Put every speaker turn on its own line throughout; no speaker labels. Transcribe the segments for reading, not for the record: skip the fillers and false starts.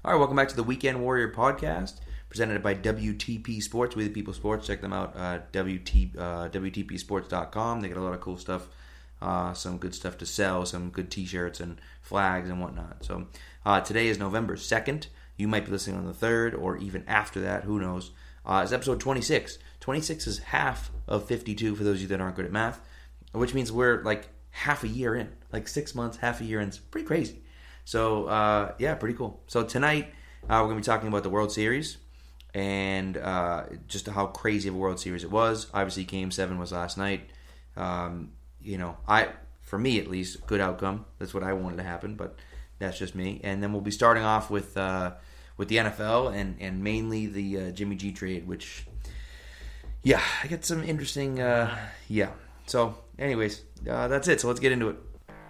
All right, welcome back to the Weekend Warrior podcast, presented by WTP Sports, We the People Sports. Check them out, WTPsports.com. They got a lot of cool stuff, some good stuff to sell, some good t-shirts and flags and whatnot. So today is November 2nd. You might be listening on the 3rd or even after that, who knows. It's episode 26. 26 is half of 52 for those of you that aren't good at math, which means we're like half a year in, like 6 months, half a year in. It's pretty crazy. So, yeah, pretty cool. So tonight, we're going to be talking about the World Series and just how crazy of a World Series it was. Obviously, Game 7 was last night. For me at least, good outcome. That's what I wanted to happen, but that's just me. And then we'll be starting off with the NFL and mainly the Jimmy G trade, which, yeah, I got some interesting, yeah. So, anyways, that's it. So let's get into it.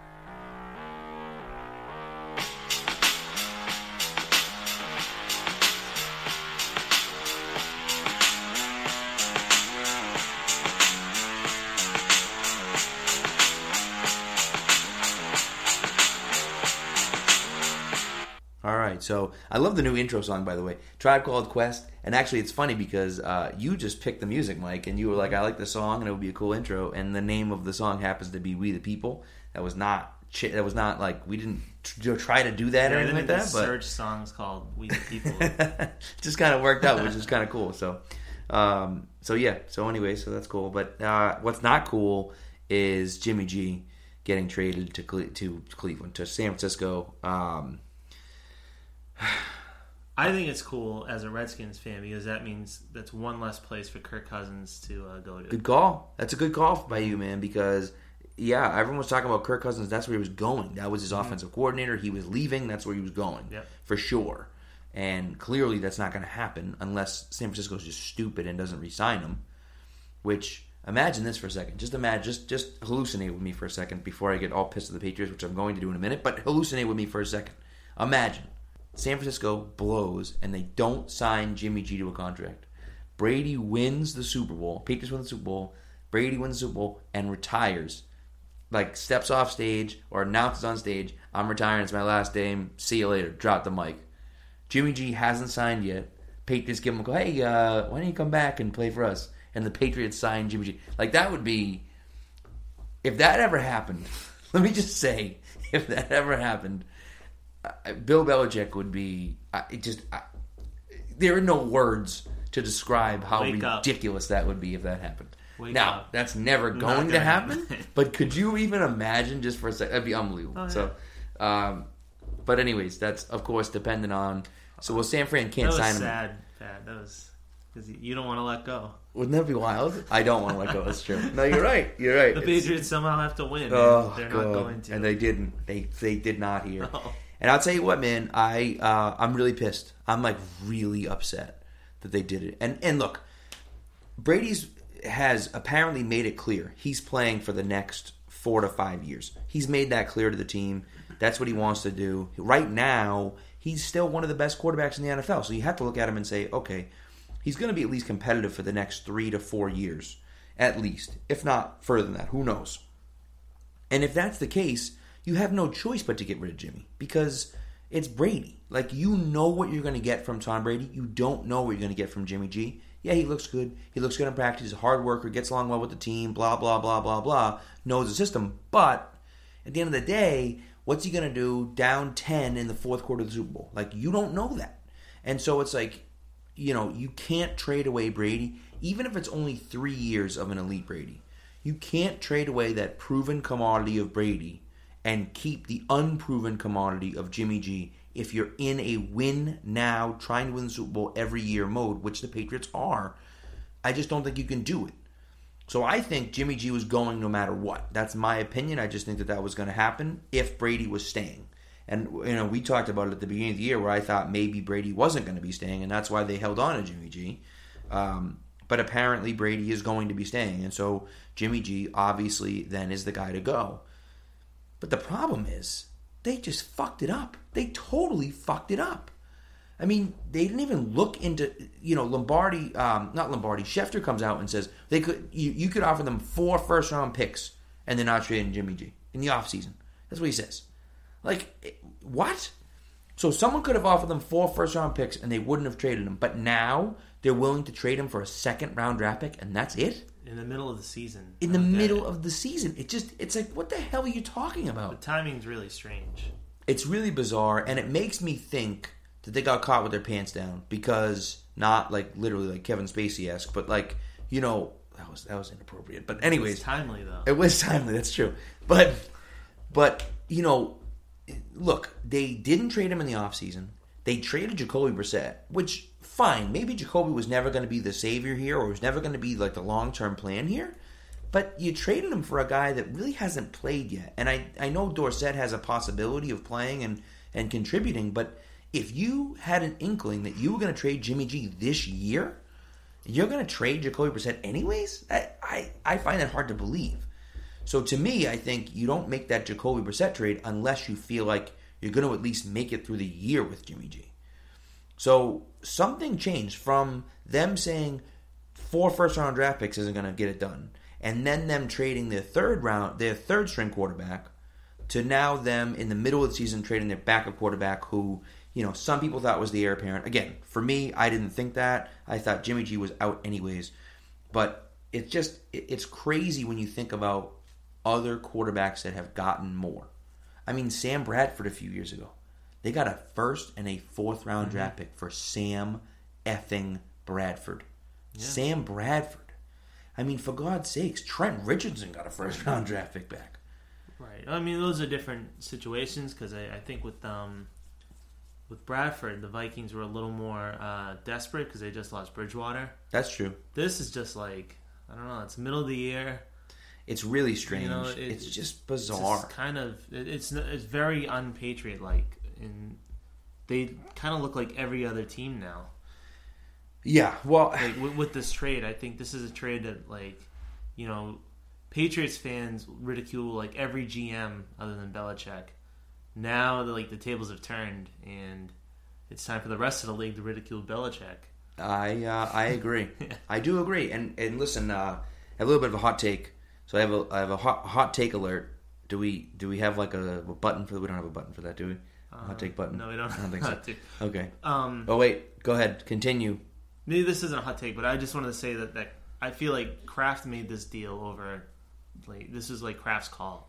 So I love the new intro song, by the way, Tribe Called Quest. And actually, it's funny because you just picked the music, Mike, and you were like, I like the song, and it would be a cool intro. And the name of the song happens to be We the People. That was not like, we didn't try to do that or anything like that. But
search songs called We the People.
Just kind of worked out, which is kind of cool. So, yeah. So anyway, so that's cool. But what's not cool is Jimmy G getting traded to Cleveland, to San Francisco.
I think it's cool as a Redskins fan because that means that's one less place for Kirk Cousins to go to.
Good call. That's a good call by you, man, because, yeah, everyone was talking about Kirk Cousins. That's where he was going. That was his offensive coordinator. He was leaving. That's where he was going, for sure. And clearly that's not going to happen unless San Francisco's just stupid and doesn't re-sign him, which, imagine this for a second. Just hallucinate with me for a second before I get all pissed at the Patriots, which I'm going to do in a minute, but hallucinate with me for a second. Imagine San Francisco blows, and they don't sign Jimmy G to a contract. Brady wins the Super Bowl. Patriots win the Super Bowl. Brady wins the Super Bowl and retires. Like, steps off stage or announces on stage, I'm retiring. It's my last day. See you later. Drop the mic. Jimmy G hasn't signed yet. Patriots give him a call. Hey, why don't you come back and play for us? And the Patriots sign Jimmy G. Like, that would be... If that ever happened, let me just say, if that ever happened... Bill Belichick would be there are no words to describe how ridiculous that would be if that happened. Now, that's never going to happen, but could you even imagine just for a second? That'd be unbelievable. Oh, yeah. So, but anyways, that's, of course, dependent on... So, San Fran can't sign him.
That was sad. That was... Because you don't want to let go.
Wouldn't that be wild? I don't want to let go. That's true. No, you're right. The
Patriots somehow have to win.
Oh,
they're
God.
Not going to.
And they didn't. They did not here.
No.
And I'll tell you what, man, I'm really pissed. I'm like really upset that they did it. And look, Brady's has apparently made it clear he's playing for the next 4 to 5 years. He's made that clear to the team. That's what he wants to do. Right now, he's still one of the best quarterbacks in the NFL. So you have to look at him and say, okay, he's going to be at least competitive for the next 3 to 4 years, at least. If not further than that, who knows? And if that's the case, you have no choice but to get rid of Jimmy because it's Brady. Like, you know what you're going to get from Tom Brady. You don't know what you're going to get from Jimmy G. Yeah, he looks good. He looks good in practice. He's a hard worker, gets along well with the team, blah, blah, blah, blah, blah, knows the system. But at the end of the day, what's he going to do down 10 in the fourth quarter of the Super Bowl? Like, you don't know that. And so it's like, you can't trade away Brady, even if it's only 3 years of an elite Brady. You can't trade away that proven commodity of Brady and keep the unproven commodity of Jimmy G if you're in a win now, trying to win the Super Bowl every year mode, which the Patriots are. I just don't think you can do it. So I think Jimmy G was going no matter what. That's my opinion. I just think that was going to happen if Brady was staying. And, we talked about it at the beginning of the year where I thought maybe Brady wasn't going to be staying, and that's why they held on to Jimmy G. But apparently Brady is going to be staying, and so Jimmy G obviously then is the guy to go. But the problem is, they just fucked it up. They totally fucked it up. I mean, they didn't even look into, Schefter comes out and says you could offer them 4 first-round picks and they're not trading Jimmy G in the offseason. That's what he says. Like, what? So someone could have offered them 4 first-round picks and they wouldn't have traded him. But now they're willing to trade him for a second-round draft pick, and that's it?
In the middle of the season.
In the middle of the season. It's like, what the hell are you talking about?
The timing's really strange.
It's really bizarre, and it makes me think that they got caught with their pants down because not like literally like Kevin Spacey-esque, but like, you know, that was inappropriate. But anyways,
it's timely though.
It was timely. That's true. But you know, look, they didn't trade him in the offseason. They traded Jacoby Brissett, which fine. Maybe Jacoby was never going to be the savior here, or was never going to be like the long-term plan here. But you traded him for a guy that really hasn't played yet. And I know Dorsett has a possibility of playing and contributing, but if you had an inkling that you were going to trade Jimmy G this year, you're going to trade Jacoby Brissett anyways? I find that hard to believe. So to me, I think you don't make that Jacoby Brissett trade unless you feel like you're going to at least make it through the year with Jimmy G. So something changed from them saying 4 first-round draft picks isn't going to get it done, and then them trading their third string quarterback, to now them in the middle of the season trading their backup quarterback who, you know, some people thought was the heir apparent. Again, for me, I didn't think that. I thought Jimmy G was out anyways. But it's crazy when you think about other quarterbacks that have gotten more. I mean, Sam Bradford a few years ago. They got a first and a fourth round draft pick for Sam effing Bradford. Yeah. Sam Bradford. I mean, for God's sakes, Trent Richardson got a first round draft pick back.
Right. I mean, those are different situations because I think with Bradford, the Vikings were a little more desperate because they just lost Bridgewater.
That's true.
This is just like, I don't know, it's middle of the year.
It's really strange. You know, it's just bizarre.
It's kind of, it's very unpatriot-like. And they kind of look like every other team now.
Yeah, well,
like with this trade, I think this is a trade that, like, you know, Patriots fans ridicule like every GM other than Belichick. Now, the tables have turned, and it's time for the rest of the league to ridicule Belichick.
I agree. I do agree. And listen, I have a little bit of a hot take. So I have a hot take alert. Do we have like a button for? We don't have a button for that, do we? Hot take button.
No, we don't.
I don't think so.
Take.
Okay. Oh wait, go ahead. Continue.
Maybe this isn't a hot take, but I just wanted to say that I feel like Kraft made this deal over. Like, this is like Kraft's call.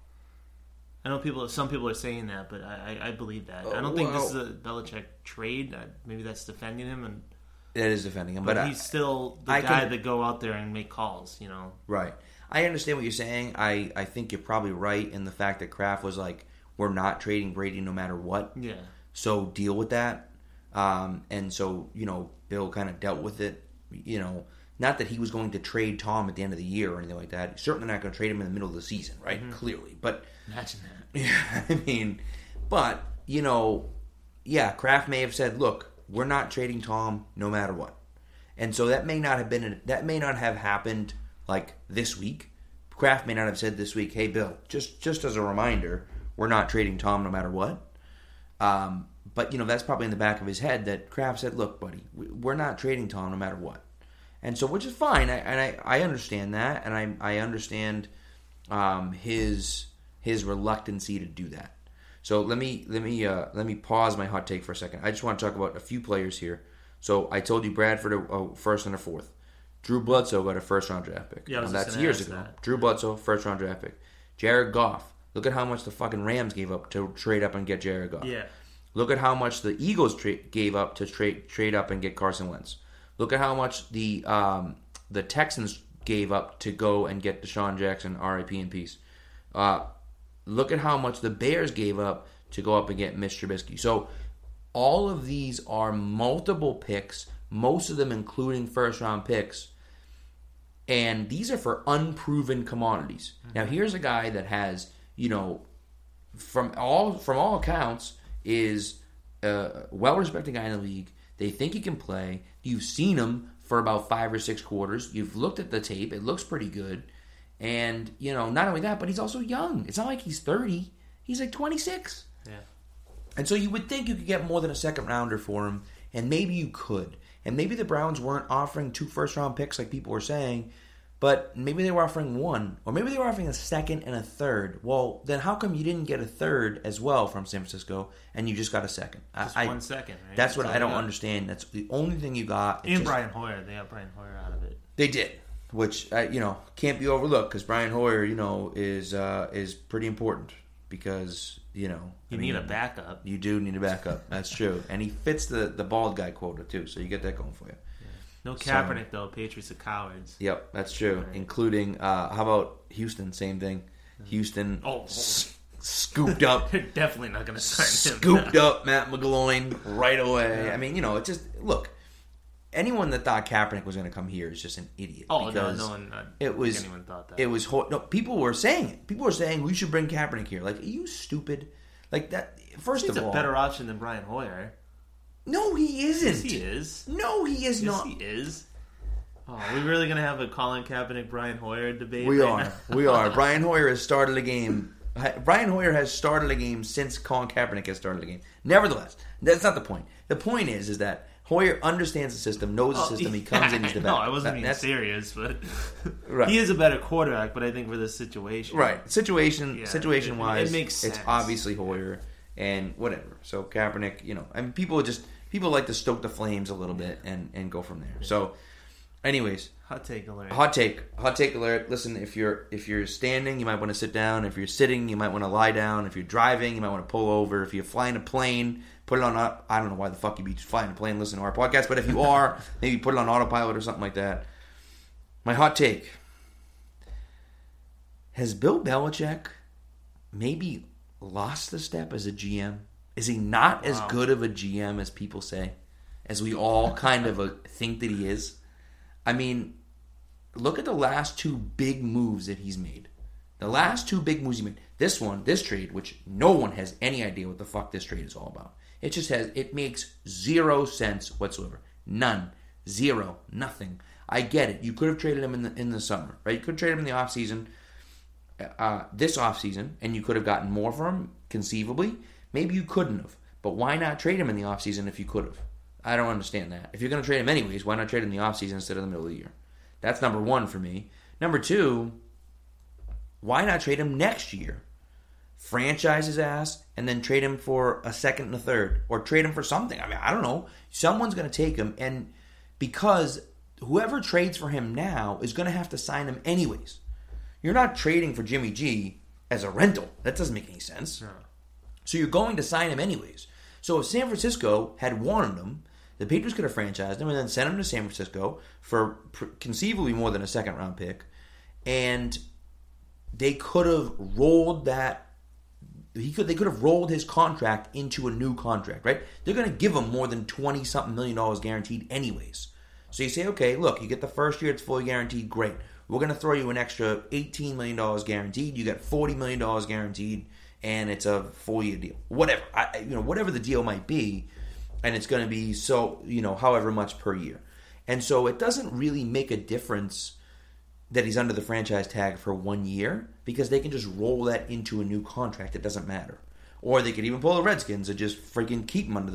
I know some people are saying that, but I believe that. I don't think this is a Belichick trade. Maybe that's defending him, and
it is defending him,
but he's still the guy that go out there and make calls. You know,
right? I understand what you're saying. I think you're probably right in the fact that Kraft was like, we're not trading Brady no matter what.
Yeah.
So deal with that. And so, you know, Bill kind of dealt with it. You know, not that he was going to trade Tom at the end of the year or anything like that. He's certainly not going to trade him in the middle of the season, right? Mm-hmm. Clearly. But
imagine that.
Yeah, I mean, but, you know, yeah, Kraft may have said, look, we're not trading Tom no matter what. And so that may not have happened like this week. Kraft may not have said this week, hey, Bill, just as a reminder, we're not trading Tom no matter what. But, you know, that's probably in the back of his head that Kraft said, look, buddy, we're not trading Tom no matter what. And so, which is fine. I understand that, and I understand his reluctancy to do that. So let me pause my hot take for a second. I just want to talk about a few players here. So I told you Bradford a first and a fourth. Drew Bledsoe got a first-round draft pick.
Yeah,
that's years ago.
That.
Drew Bledsoe, first-round draft pick. Jared Goff. Look at how much the fucking Rams gave up to trade up and get Jared Goff.
Yeah.
Look at how much the Eagles gave up to trade up and get Carson Wentz. Look at how much the Texans gave up to go and get Deshaun Jackson, R.I.P. in peace. Look at how much the Bears gave up to go up and get Mitch Trubisky. So all of these are multiple picks, most of them including first-round picks. And these are for unproven commodities. Mm-hmm. Now, here's a guy that has, you know, from all accounts, is a well-respected guy in the league. They think he can play. You've seen him for about 5 or 6 quarters. You've looked at the tape. It looks pretty good. And, you know, not only that, but he's also young. It's not like he's 30. He's like 26.
Yeah.
And so you would think you could get more than a second-rounder for him, and maybe you could. And maybe the Browns weren't offering 2 first-round picks like people were saying But maybe they were offering one, or maybe they were offering a second and a third. Well, then how come you didn't get a third as well from San Francisco, and you just got a second?
Just 1 second, right?
That's what I don't understand. That's the only thing you got.
And Brian Hoyer. They got Brian Hoyer out of it.
They did, which, can't be overlooked, because Brian Hoyer, is pretty important, because,
You need a backup.
You do need a backup. That's true. And he fits the bald guy quota, too, so you get that going for you.
No Kaepernick, though. Patriots are cowards.
Yep, that's true. Right. Including, how about Houston? Same thing. Houston scooped up.
They're definitely not going to sign him.
Scooped up Matt McGloin right away. Yeah. I mean, it's just, look, anyone that thought Kaepernick was going to come here is just an idiot.
Oh, no one. Anyone thought that.
It was, people were saying it. People were saying, we should bring Kaepernick here. Like, are you stupid? Like, that, first of all.
He's a better option than Brian Hoyer.
No, he isn't.
Yes, he is.
No, he is not.
Yes, he is. Oh, are we really going to have a Colin Kaepernick, Brian Hoyer debate?
We are. We are. Brian Hoyer has started a game. Brian Hoyer has started a game since Colin Kaepernick has started a game. Nevertheless, that's not the point. The point is that Hoyer understands the system, knows the system. He comes in, he's the best.
No, I wasn't being serious, but right. He is a better quarterback. But I think for this situation,
right? Situation wise,
it makes sense.
It's obviously Hoyer and whatever. So Kaepernick, I mean, people like to stoke the flames a little bit and go from there. So, anyways,
hot take alert.
Hot take alert. Listen, if you're standing, you might want to sit down. If you're sitting, you might want to lie down. If you're driving, you might want to pull over. If you're flying a plane, put it on. I don't know why the fuck you'd be flying a plane, listen to our podcast. But if you are, maybe put it on autopilot or something like that. My hot take: has Bill Belichick maybe lost the step as a GM? Is he not as good of a GM as people say? As we all kind of think that he is? I mean, look at the last two big moves that he's made. The last two big moves he made. This trade, which no one has any idea what the fuck this trade is all about. It makes 0 sense whatsoever. None. Zero. Nothing. I get it. You could have traded him in the summer, right? You could have traded him in the offseason, this offseason, and you could have gotten more for him, conceivably. Maybe you couldn't have. But why not trade him in the offseason if you could have? I don't understand that. If you're going to trade him anyways, why not trade him in the offseason instead of the middle of the year? That's number one for me. Number two, why not trade him next year? Franchise his ass and then trade him for a second and a third. Or trade him for something. I mean, I don't know. Someone's going to take him. And because whoever trades for him now is going to have to sign him anyways. You're not trading for Jimmy G as a rental. That doesn't make any sense. No. So you're going to sign him anyways. So if San Francisco had wanted him, the Patriots could have franchised him and then sent him to San Francisco for conceivably more than a second-round pick. And they could have rolled that. They could have rolled his contract into a new contract, right? They're going to give him more than $20-something million guaranteed anyways. So you say, okay, look, you get the first year, it's fully guaranteed, great. We're going to throw you an extra $18 million guaranteed. You get $40 million guaranteed. And it's a 4-year deal. Whatever. Whatever the deal might be. And it's going to be however much per year. And so it doesn't really make a difference that he's under the franchise tag for 1 year because they can just roll that into a new contract. It doesn't matter. Or they could even pull the Redskins and just freaking keep him under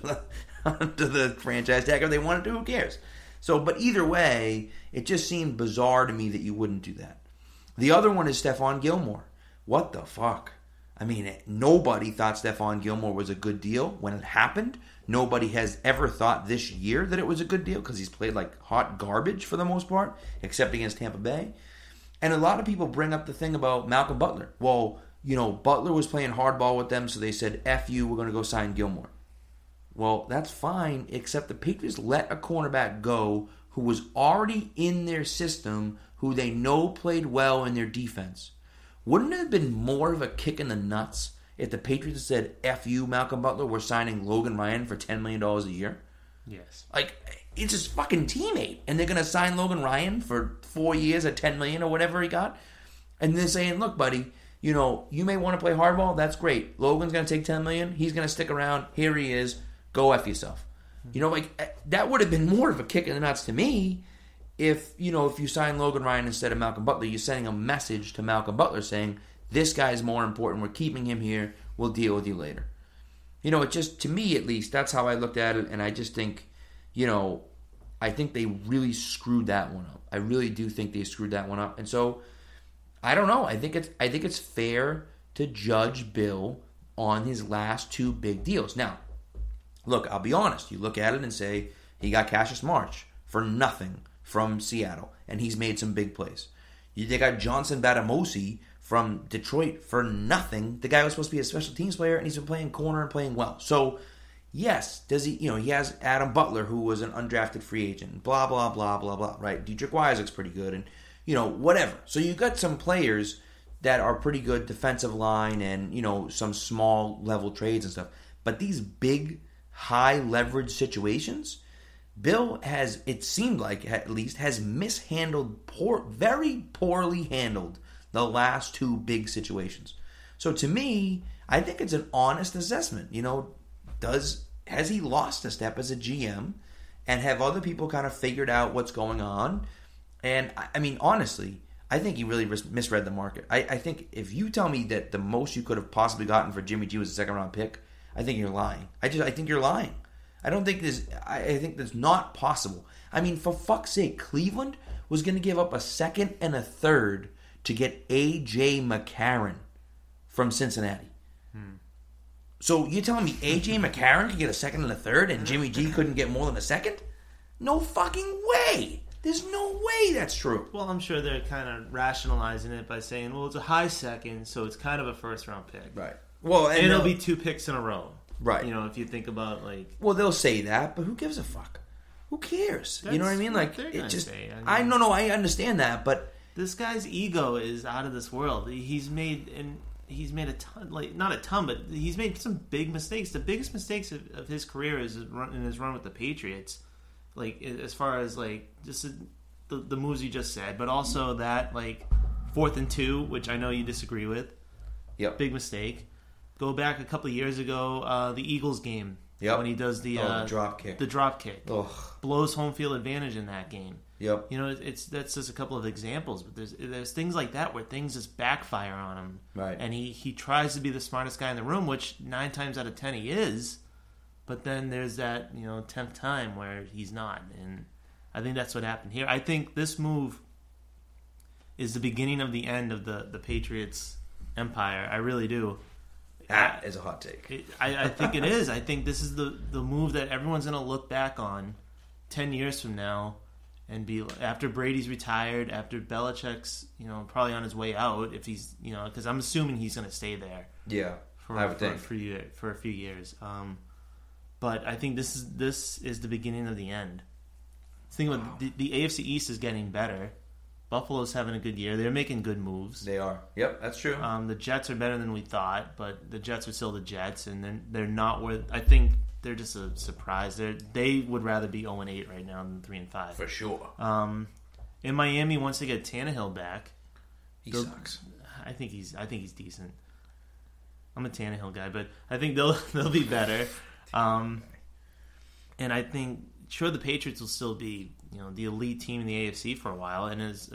the franchise tag if they wanted to. Who cares? So, but either way, it just seemed bizarre to me that you wouldn't do that. The other one is Stephon Gilmore. What the fuck? I mean, nobody thought Stephon Gilmore was a good deal when it happened. Nobody has ever thought this year that it was a good deal because he's played like hot garbage for the most part, except against Tampa Bay. And a lot of people bring up the thing about Malcolm Butler. Well, Butler was playing hardball with them, so they said, F you, we're going to go sign Gilmore. Well, that's fine, except the Patriots let a cornerback go who was already in their system, who they know played well in their defense. Wouldn't it have been more of a kick in the nuts if the Patriots said, F you, Malcolm Butler, we're signing Logan Ryan for $10 million a year?
Yes.
Like, it's his fucking teammate. And they're going to sign Logan Ryan for 4 years at $10 million or whatever he got? And they're saying, look, buddy, you may want to play hardball. That's great. Logan's going to take $10 million. He's going to stick around. Here he is. Go F yourself. That would have been more of a kick in the nuts to me. If you sign Logan Ryan instead of Malcolm Butler, you're sending a message to Malcolm Butler saying, this guy's more important. We're keeping him here. We'll deal with you later. It just, to me at least, that's how I looked at it. And I just think, I think they really screwed that one up. I really do think they screwed that one up. And so I don't know. I think it's fair to judge Bill on his last 2 big deals. Now, look, I'll be honest. You look at it and say he got Cassius Marsh for nothing from Seattle, and he's made some big plays. They got Johnson Batamosi from Detroit for nothing. The guy was supposed to be a special teams player, and he's been playing corner and playing well. So, yes, does he? He has Adam Butler, who was an undrafted free agent. Blah blah blah blah blah. Right? Dietrich Wise's pretty good, and whatever. So you got some players that are pretty good defensive line, and some small level trades and stuff. But these big, high leverage situations, Bill has, it seemed like at least, has mishandled, very poorly handled the last 2 big situations. So to me, I think it's an honest assessment. Has he lost a step as a GM, and have other people kind of figured out what's going on? And I mean, honestly, I think he really misread the market. I think if you tell me that the most you could have possibly gotten for Jimmy G was a second-round pick, I think you're lying. I think you're lying. I don't think this. I think that's not possible. I mean, for fuck's sake, Cleveland was going to give up a second and a third to get A.J. McCarron from Cincinnati. So you're telling me A.J. McCarron could get a second and a third, and Jimmy G couldn't get more than a second? No fucking way. There's no way that's true.
Well, I'm sure they're kind of rationalizing it by saying, well, it's a high second, so it's kind of a first-round pick.
Right. Well,
and it'll be 2 picks in a row.
Right.
If you think about,
Well, they'll say that, but who gives a fuck? Who cares? You know what I mean?
It just...
I understand that, but...
This guy's ego is out of this world. He's made a ton, not a ton, but he's made some big mistakes. The biggest mistakes of his career is in his run with the Patriots. As far as just the moves you just said, but also that 4th and 2, which I know you disagree with.
Yep.
Big mistake. Go back a couple of years ago, the Eagles game.
Yep.
When he does the
drop kick.
The drop kick.
Ugh.
Blows home field advantage in that game.
Yep.
That's just a couple of examples, but there's things like that where things just backfire on him.
Right.
And he tries to be the smartest guy in the room, which 9 times out of 10 he is. But then there's that 10th time where he's not, and I think that's what happened here. I think this move is the beginning of the end of the Patriots empire. I really do.
That is a hot take.
I think it is. I think this is the move that everyone's going to look back on 10 years from now and be after Brady's retired, after Belichick's probably on his way out, if he's because I'm assuming he's going to stay there.
Yeah, I would think
for a few years. But I think this is the beginning of the end. Think about the AFC East is getting better. Buffalo's having a good year. They're making good moves.
They are. Yep, that's true.
The Jets are better than we thought, but the Jets are still the Jets, and they're not where I think they're just a surprise. They would rather be 0-8 right now than 3-5
for sure.
In Miami, once they get Tannehill back,
he sucks.
I think he's decent. I'm a Tannehill guy, but I think they'll be better. And I think sure the Patriots will still be the elite team in the AFC for a while, and as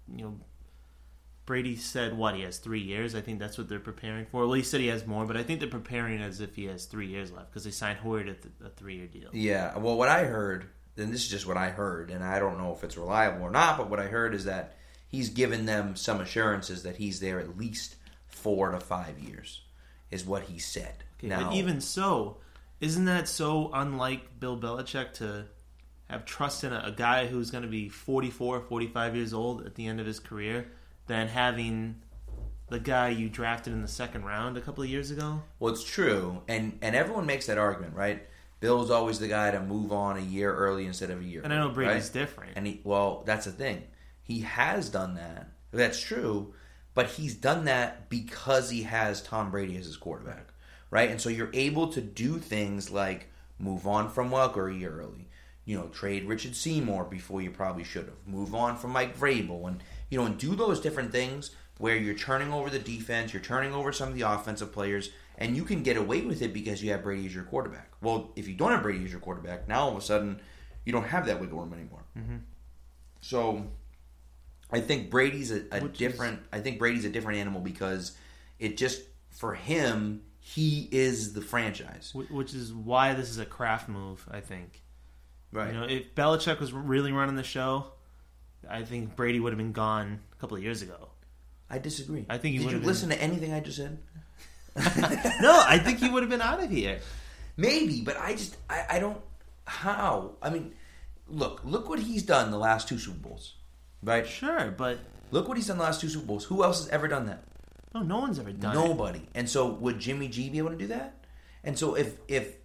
Brady said, he has 3 years. I think that's what they're preparing for. Well, he said he has more, but I think they're preparing as if he has 3 years left because they signed Hoyer to a 3-year deal.
Yeah, well, what I heard, and this is just what I heard, and I don't know if it's reliable or not, but what I heard is that he's given them some assurances that he's there at least 4 to 5 years, is what he said.
Okay, now, but even so, isn't that so unlike Bill Belichick to have trust in a guy who's going to be 44, 45 years old at the end of his career than having the guy you drafted in the second round a couple of years ago?
Well, it's true, and everyone makes that argument, right? Bill's always the guy to move on a year early instead of a year.
And I know Brady's
right?
different.
And that's the thing. He has done that. That's true, but he's done that because he has Tom Brady as his quarterback, right? And so you're able to do things like move on from Welker a year early, trade Richard Seymour before you probably should have, move on from Mike Vrabel, and do those different things where you're turning over the defense, you're turning over some of the offensive players, and you can get away with it because you have Brady as your quarterback. Well, if you don't have Brady as your quarterback, now all of a sudden you don't have that wiggle room anymore.
Mm-hmm.
So I think Brady's a different animal because it just, for him, he is the franchise.
Which is why this is a Kraft move, I think.
Right.
You know, if Belichick was really running the show, I think Brady would have been gone a couple of years ago.
I disagree.
I think
Did you listen to anything I just said?
No, I think he would have been out of here.
Maybe, but I don't. How? I mean, look what he's done the last 2 Super Bowls, right?
Sure, but
look what he's done the last 2 Super Bowls. Who else has ever done that?
No one's ever done
Nobody. And so, would Jimmy G be able to do that? And so, if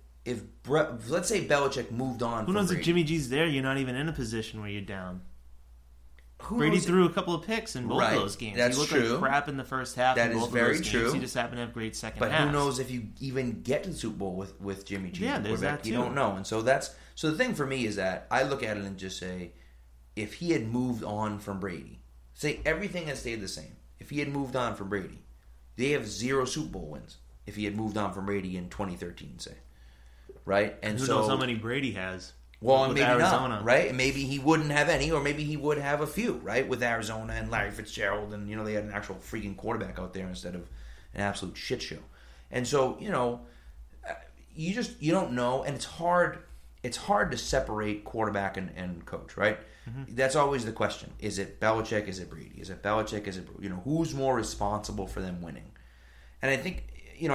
let's say Belichick moved on,
who knows
Brady,
if Jimmy G's there? You're not even in a position where you're down.
Brady
threw a couple of picks in both
right.
those games.
That's
he looked
true.
like crap in the first half.
That
in
is
both
very
of those
true.
games. He just happened to have great second
but
half.
who knows if you even get to the Super Bowl with Jimmy G?
Yeah, there's that too.
You don't know, and so the thing for me is that I look at it and just say, if he had moved on from Brady, say everything had stayed the same. If he had moved on from Brady, they have 0 Super Bowl wins. If he had moved on from Brady in 2013, say, right? And
who knows how many Brady has?
Well,
with
maybe
Arizona.
not, right? Maybe he wouldn't have any, or maybe he would have a few, right? With Arizona and Larry Fitzgerald, and they had an actual freaking quarterback out there instead of an absolute shit show. And so, you don't know, and it's hard to separate quarterback and coach, right? Mm-hmm. That's always the question: is it Belichick? Is it Brady? Is it Belichick? Is it who's more responsible for them winning? And I think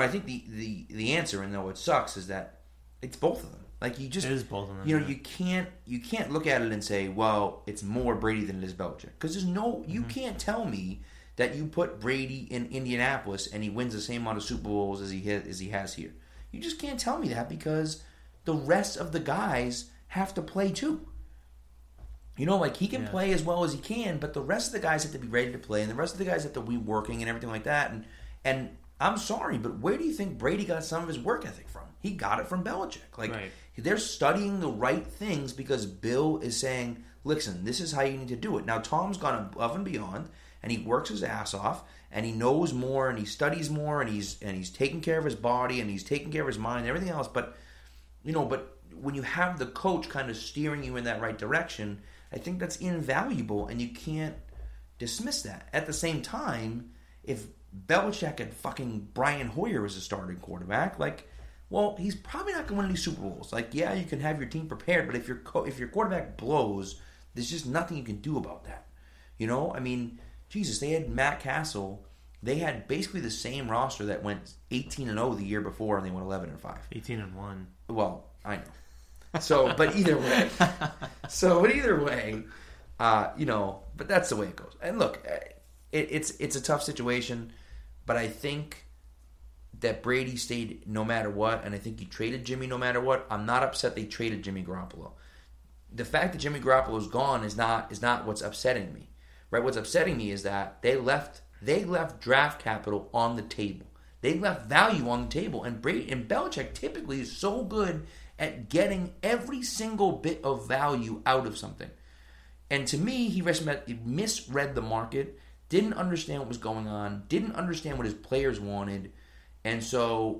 the answer, and though it sucks, is that it's both of them. Like it is both of them. You can't look at it and say, well, it's more Brady than it is Belichick, because there's no. You can't tell me that you put Brady in Indianapolis and he wins the same amount of Super Bowls as he has here. You just can't tell me that, because the rest of the guys have to play too. He can play as well as he can, but the rest of the guys have to be ready to play, and the rest of the guys have to be working and everything like that. And I'm sorry, but where do you think Brady got some of his work ethic from? He got it from Belichick. Right. They're studying the right things because Bill is saying, listen, this is how you need to do it. Now, Tom's gone above and beyond, and he works his ass off, and he knows more, and he studies more, and he's taking care of his body, and he's taking care of his mind, and everything else. But when you have the coach kind of steering you in that right direction, I think that's invaluable, and you can't dismiss that. At the same time, if Belichick and fucking Brian Hoyer as a starting quarterback, well, he's probably not going to win any Super Bowls. Yeah, you can have your team prepared, but if your quarterback blows, there's just nothing you can do about that. I mean, Jesus, they had Matt Castle. They had basically the same roster that went 18-0 the year before, and they went 11-5.
18-1.
Well, I know. So, but either way, but that's the way it goes. And look, it's a tough situation, but I think that Brady stayed no matter what, and I think he traded Jimmy no matter what. I'm not upset they traded Jimmy Garoppolo. The fact that Jimmy Garoppolo's gone is not what's upsetting me. Right? What's upsetting me is that they left draft capital on the table. They left value on the table, and Belichick typically is so good at getting every single bit of value out of something. And to me, he misread the market, didn't understand what was going on, didn't understand what his players wanted. And so,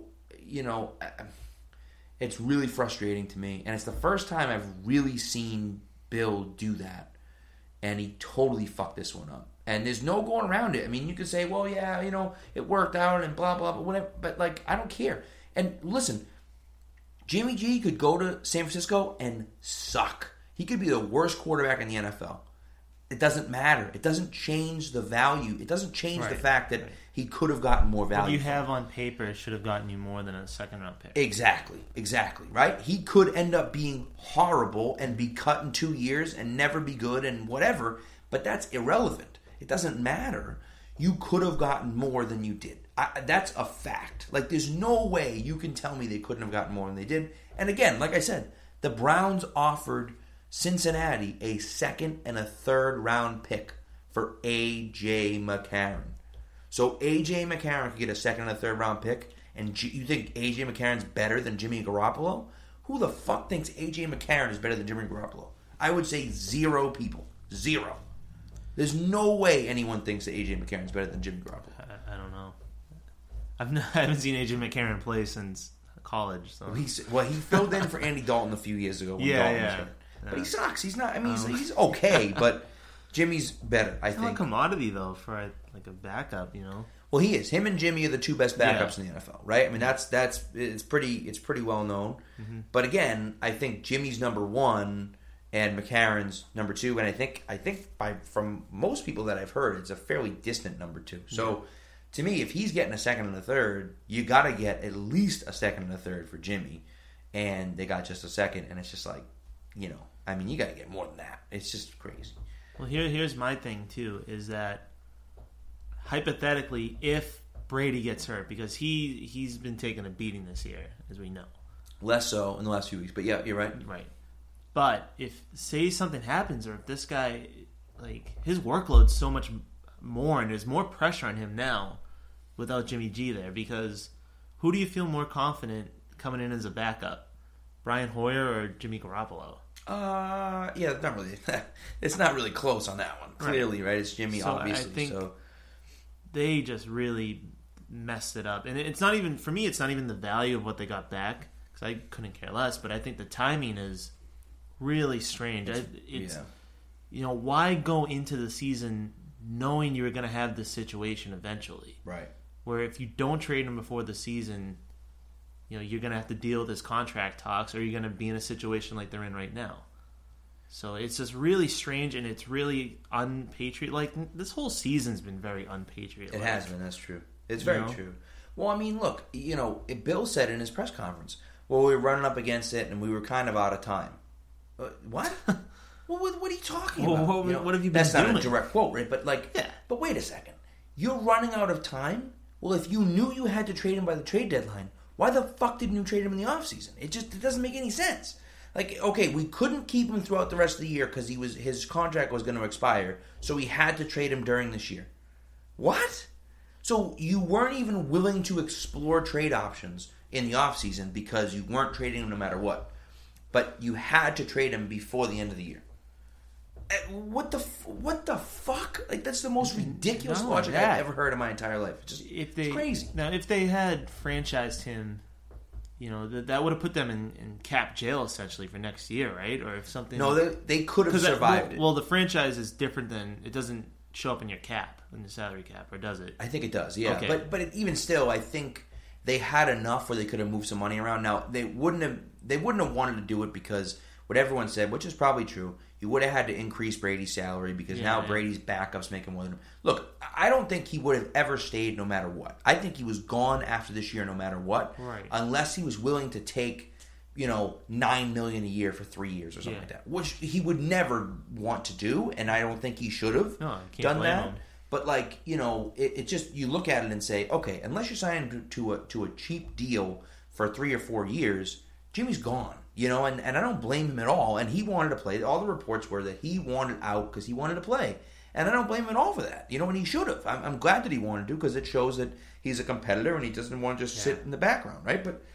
it's really frustrating to me. And it's the first time I've really seen Bill do that. And he totally fucked this one up. And there's no going around it. I mean, you could say, well, yeah, it worked out and blah, blah, blah, whatever. But, I don't care. And listen, Jimmy G could go to San Francisco and suck. He could be the worst quarterback in the NFL. It doesn't matter. It doesn't change the value. It doesn't change the fact that he could have gotten more value.
What you have on paper should have gotten you more than a second-round pick.
Exactly, right? He could end up being horrible and be cut in 2 years and never be good and whatever, but that's irrelevant. It doesn't matter. You could have gotten more than you did. That's a fact. There's no way you can tell me they couldn't have gotten more than they did. And again, like I said, the Browns offered Cincinnati a second and a third round pick for A.J. McCarron. So A.J. McCarron could get a second and a third round pick, and you think A.J. McCarron's better than Jimmy Garoppolo? Who the fuck thinks A.J. McCarron is better than Jimmy Garoppolo? I would say 0 people. 0. There's no way anyone thinks that A.J. McCarron's better than Jimmy Garoppolo.
I don't know. I haven't seen A.J. McCarron play since college. So.
He filled in for Andy Dalton a few years ago. When Dalton was hurt. But he sucks. He's not. I mean, he's okay, but Jimmy's better, I think.
He's not a commodity though for a backup,
Well, he is. Him and Jimmy are the two best backups in the NFL, right? I mean, it's pretty well known. Mm-hmm. But again, I think Jimmy's number one and McCarron's number two, and I think from most people that I've heard, it's a fairly distant number two. So to me, if he's getting a second and a third, you got to get at least a second and a third for Jimmy, and they got just a second, and it's just like, you got to get more than that. It's just crazy.
Well, here's my thing too, is that hypothetically, if Brady gets hurt, because he's been taking a beating this year, as we know.
Less so in the last few weeks, but yeah, you're right.
Right. But if, say, something happens, or if this guy, his workload's so much more, and there's more pressure on him now without Jimmy G there, because who do you feel more confident coming in as a backup? Brian Hoyer or Jimmy Garoppolo?
Yeah, it's not really close on that one. Clearly, right? It's Jimmy,
so
obviously.
I think they just really messed it up. And it's not even, for me, it's not even the value of what they got back, because I couldn't care less, but I think the timing is really strange. Why go into the season knowing you're going to have this situation eventually?
Right.
Where if you don't trade him before the season, you're going to have to deal with his contract talks, or you're going to be in a situation like they're in right now. So it's just really strange, and it's really unpatriot-like. This whole season's been very unpatriot-like.
It has been, that's true. It's very true. Well, I mean, look, Bill said in his press conference, well, we were running up against it, and we were kind of out of time. What? Well, what are you talking about?
What have you been doing?
That's not a direct quote, right? But but wait a second. You're running out of time? Well, if you knew you had to trade him by the trade deadline, why the fuck didn't you trade him in the offseason? It doesn't make any sense. Okay, we couldn't keep him throughout the rest of the year because his contract was going to expire, so we had to trade him during this year. What? So you weren't even willing to explore trade options in the offseason because you weren't trading him no matter what. But you had to trade him before the end of the year. What the fuck? That's the most ridiculous logic I've ever heard in my entire life. It's crazy.
Now, if they had franchised him, that would have put them in cap jail essentially for next year, right? Or if something.
No, they could have survived it.
Well, the franchise is different than, it doesn't show up in your cap, in the salary cap, or does it?
I think it does. Yeah,
okay.
But even still, I think they had enough where they could have moved some money around. Now they wouldn't have wanted to do it because what everyone said, which is probably true, you would have had to increase Brady's salary because now Brady's backup's making more than him. Look, I don't think he would have ever stayed no matter what. I think he was gone after this year no matter what,
right?
Unless he was willing to take, $9 million a year for 3 years or something like that, which he would never want to do, and I don't think he should have done that. Him. But it just, you look at it and say, okay, unless you're signing to a cheap deal for 3 or 4 years, Jimmy's gone. And I don't blame him at all. And he wanted to play. All the reports were that he wanted out because he wanted to play. And I don't blame him at all for that. And he should have. I'm glad that he wanted to because it shows that he's a competitor and he doesn't want to just sit in the background, right? But,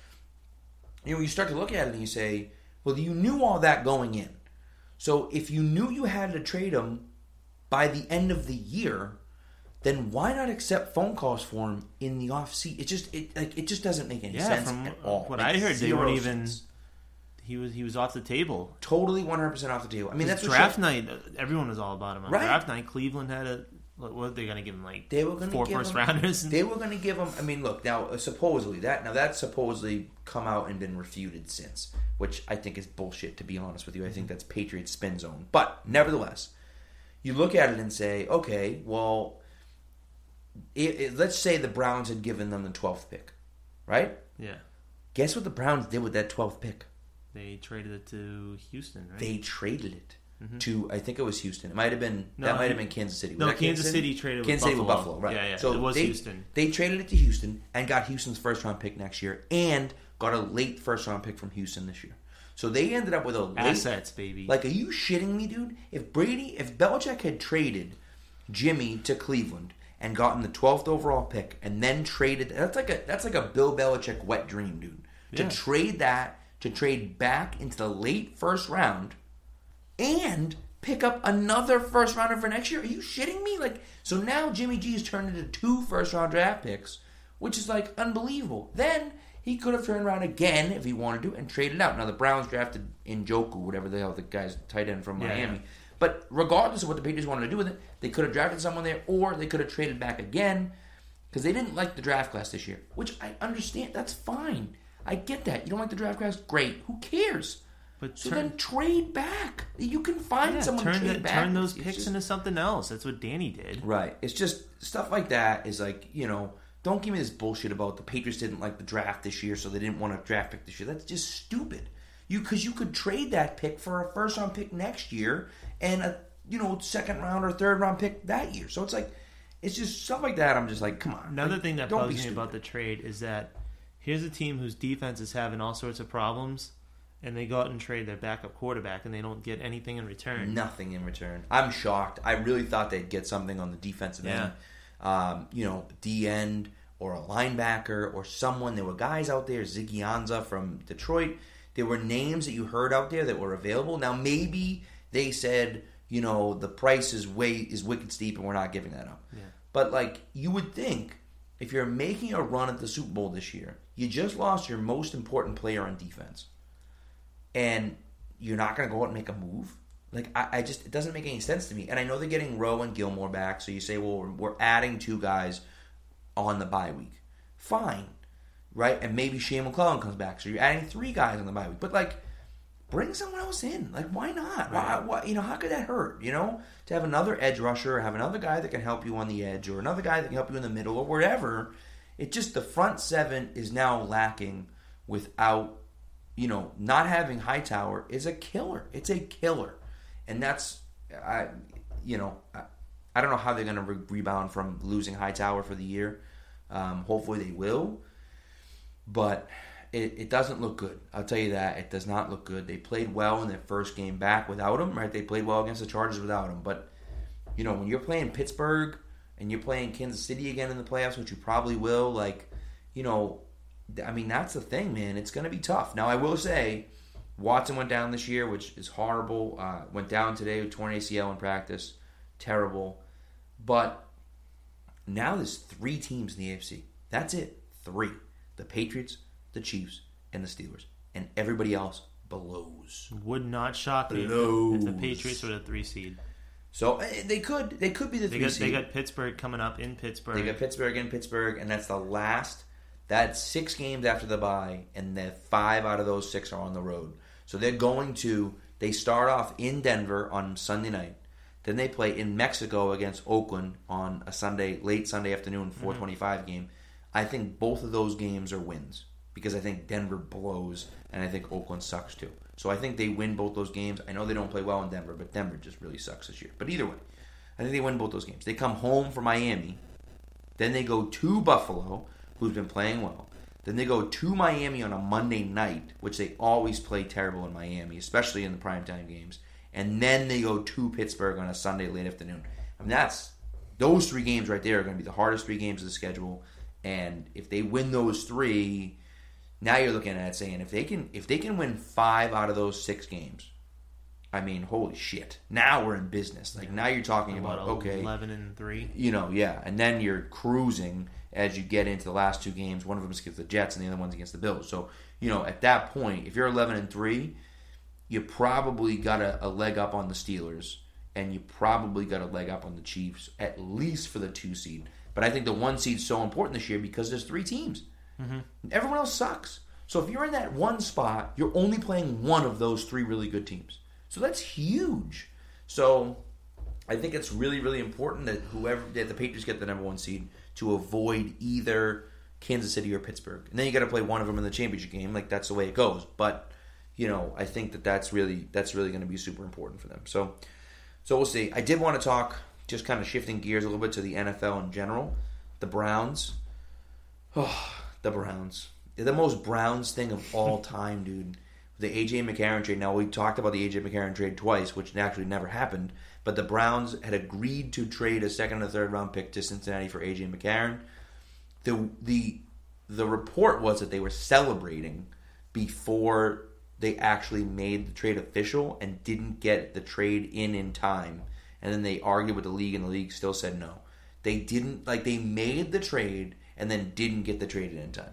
you start to look at it and you say, well, you knew all that going in. So if you knew you had to trade him by the end of the year, then why not accept phone calls for him in the off-season? It just doesn't make any sense at all.
What I heard, they weren't even... He was off the table.
Totally 100% off the table. I mean, that's
draft night. Everyone was all about him on draft night. Cleveland had what were they going to give him? 4 first rounders.
They were going to give him. I mean, look now. That's supposedly come out and been refuted since, which I think is bullshit. To be honest with you, I think that's Patriots spin zone. But nevertheless, you look at it and say, okay, well, let's say the Browns had given them the 12th pick, right?
Yeah.
Guess what the Browns did with that 12th pick?
They traded it to Houston, right?
They traded it to, I think it was Houston. It might have been Kansas City.
Was Kansas City traded
Kansas
with
City with Buffalo, right?
Yeah.
So
it was Houston.
They traded it to Houston and got Houston's first round pick next year and got a late first round pick from Houston this year. So they ended up with a late
assets, baby.
Are you shitting me, dude? If Belichick had traded Jimmy to Cleveland and gotten the 12th overall pick and then traded, that's like a Bill Belichick wet dream, dude. To trade that. To trade back into the late first round and pick up another first rounder for next year? Are you shitting me? So now Jimmy G has turned into 2 first round draft picks, which is unbelievable. Then he could have turned around again if he wanted to and traded out. Now the Browns drafted Njoku, whatever the hell the guy's tight end from Miami. Yeah. But regardless of what the Patriots wanted to do with it, they could have drafted someone there or they could have traded back again. because they didn't like the draft class this year, which I understand. That's fine. I get that. You don't like the draft class? Great. Who cares?
But
So then trade back. You can find someone to trade back.
Turn those picks into something else. That's what Danny did.
Right. It's just stuff like that is like, don't give me this bullshit about the Patriots didn't like the draft this year, so they didn't want a draft pick this year. That's just stupid. Because you could trade that pick for a first round pick next year and a second round or third round pick that year. So it's just stuff like that. I'm just like, come on.
Another thing that bugs me about the trade is that here's a team whose defense is having all sorts of problems, and they go out and trade their backup quarterback, and they don't get anything in return.
Nothing in return. I'm shocked. I really thought they'd get something on the defensive end. D end or a linebacker or someone. There were guys out there, Ziggy Ansah from Detroit. There were names that you heard out there that were available. Now maybe they said, the price is wicked steep and we're not giving that up.
Yeah.
But you would think if you're making a run at the Super Bowl this year, you just lost your most important player on defense. And you're not going to go out and make a move? It doesn't make any sense to me. And I know they're getting Rowe and Gilmore back, so you say, well, we're adding 2 guys on the bye week. Fine. Right? And maybe Shea McClellan comes back, so you're adding 3 guys on the bye week. But, bring someone else in. Why not?
Right.
Why, how could that hurt? To have another edge rusher, or have another guy that can help you on the edge, or another guy that can help you in the middle, or wherever. It just, the front 7 is now lacking without, not having Hightower is a killer. It's a killer. And that's, I don't know how they're going to rebound from losing Hightower for the year. Hopefully they will. But it doesn't look good. I'll tell you that. It does not look good. They played well in their first game back without him, right? They played well against the Chargers without him. But, when you're playing Pittsburgh and you're playing Kansas City again in the playoffs, which you probably will, that's the thing, man. It's going to be tough. Now, I will say, Watson went down this year, which is horrible. Went down today with torn ACL in practice. Terrible. But now there's 3 teams in the AFC. That's it. 3. The Patriots, the Chiefs, and the Steelers. And everybody else blows.
Would not shock me if the Patriots were the 3 seed.
So they could be the 3 seed.
They got Pittsburgh coming up in Pittsburgh.
They got Pittsburgh in Pittsburgh, and that's the last. That's 6 games after the bye, and then 5 out of those 6 are on the road. So they start off in Denver on Sunday night. Then they play in Mexico against Oakland on a late Sunday afternoon, 4:25 game. I think both of those games are wins because I think Denver blows and I think Oakland sucks too. So I think they win both those games. I know they don't play well in Denver, but Denver just really sucks this year. But either way, I think they win both those games. They come home for Miami. Then they go to Buffalo, who's been playing well. Then they go to Miami on a Monday night, which they always play terrible in Miami, especially in the primetime games. And then they go to Pittsburgh on a Sunday late afternoon. Those 3 games right there are going to be the hardest 3 games of the schedule. And if they win those 3, now you're looking at it saying if they can win 5 out of those 6 games, holy shit. Now we're in business. Now you're talking about
11-3.
And then you're cruising as you get into the last 2 games. One of them is against the Jets and the other one's against the Bills. So, at that point, if you're 11-3, you probably got a leg up on the Steelers, and you probably got a leg up on the Chiefs, at least for the 2 seed. But I think the 1 seed is so important this year because there's 3 teams. Mm-hmm. Everyone else sucks. So if you're in that 1 spot, you're only playing one of those 3 really good teams. So that's huge. So I think it's really, really important that the Patriots get the number 1 seed to avoid either Kansas City or Pittsburgh. And then you got to play one of them in the championship game. That's the way it goes. But I think that's really going to be super important for them. So we'll see. I did want to talk, just kind of shifting gears a little bit to the NFL in general. The Browns. Oh, the Browns. They're the most Browns thing of all time, dude. The A.J. McCarron trade. Now, we talked about the A.J. McCarron trade twice, which actually never happened. But the Browns had agreed to trade a second and third round pick to Cincinnati for A.J. McCarron. The report was that they were celebrating before they actually made the trade official and didn't get the trade in time. And then they argued with the league, and the league still said no. They didn't, they made the trade and then didn't get the trade in time.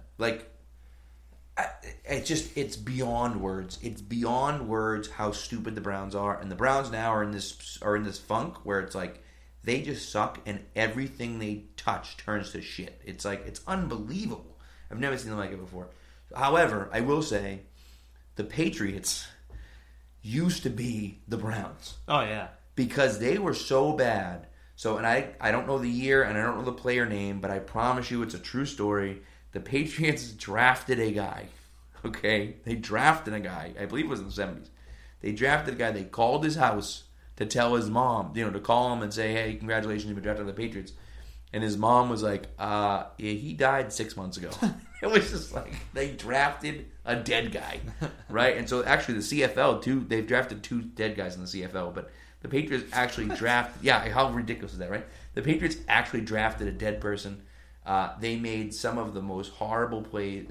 It's beyond words. It's beyond words how stupid the Browns are. And the Browns now are in this funk where it's They just suck, and everything they touch turns to shit. It's unbelievable. I've never seen them like it before. However, I will say, the Patriots used to be the Browns.
Oh, yeah.
Because they were so bad. So, and I don't know the year, and I don't know the player name, but I promise you it's a true story. The Patriots drafted a guy. Okay? They drafted a guy. I believe it was in the 70s. They drafted a guy. They called his house to tell his mom, to call him and say, hey, congratulations, you've been drafted by the Patriots. And his mom was like, yeah, he died 6 months ago. It was just like, they drafted a dead guy, right? And so actually the CFL, too, they've drafted 2 dead guys in the CFL, but the Patriots actually drafted, yeah, how ridiculous is that, right? The Patriots actually drafted a dead person. They made some of the most horrible plays,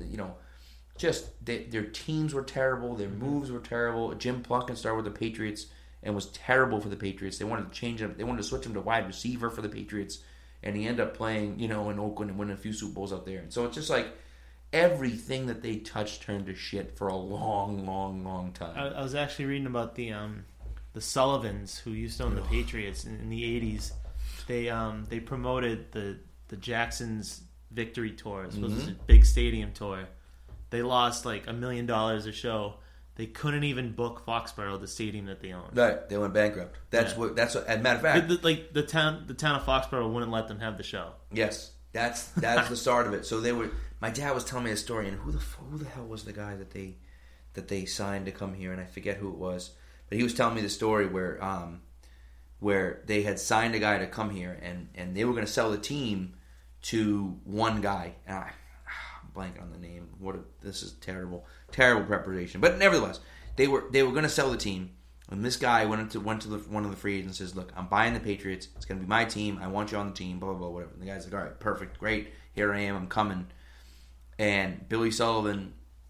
their teams were terrible, their moves were terrible. Jim Plunkett started with the Patriots and was terrible for the Patriots. They wanted to change him. They wanted to switch him to wide receiver for the Patriots, and he ended up playing, in Oakland and winning a few Super Bowls out there. And so it's just like everything that they touched turned to shit for a long, long, long time.
I was actually reading about the Sullivans, who used to own the Patriots in the 80s. They promoted the Jackson's Victory Tour. It was a big stadium tour. They lost like $1 million a show. They couldn't even book Foxborough, the stadium that they owned.
Right, they went bankrupt. That's what. As a matter of fact,
the town of Foxborough wouldn't let them have the show.
Yes, that's the start of it. So they were. My dad was telling me a story, and who the hell was the guy that they signed to come here, and I forget who it was, but he was telling me the story where they had signed a guy to come here, and they were going to sell the team to one guy, and I'm blanking on the name. This is terrible preparation. But nevertheless, they were going to sell the team, and this guy went to one of the free agents and says, "Look, I'm buying the Patriots. It's going to be my team. I want you on the team." Blah blah blah. Whatever. And the guy's like, "All right, perfect, great. Here I am. I'm coming." And Billy Sullivan,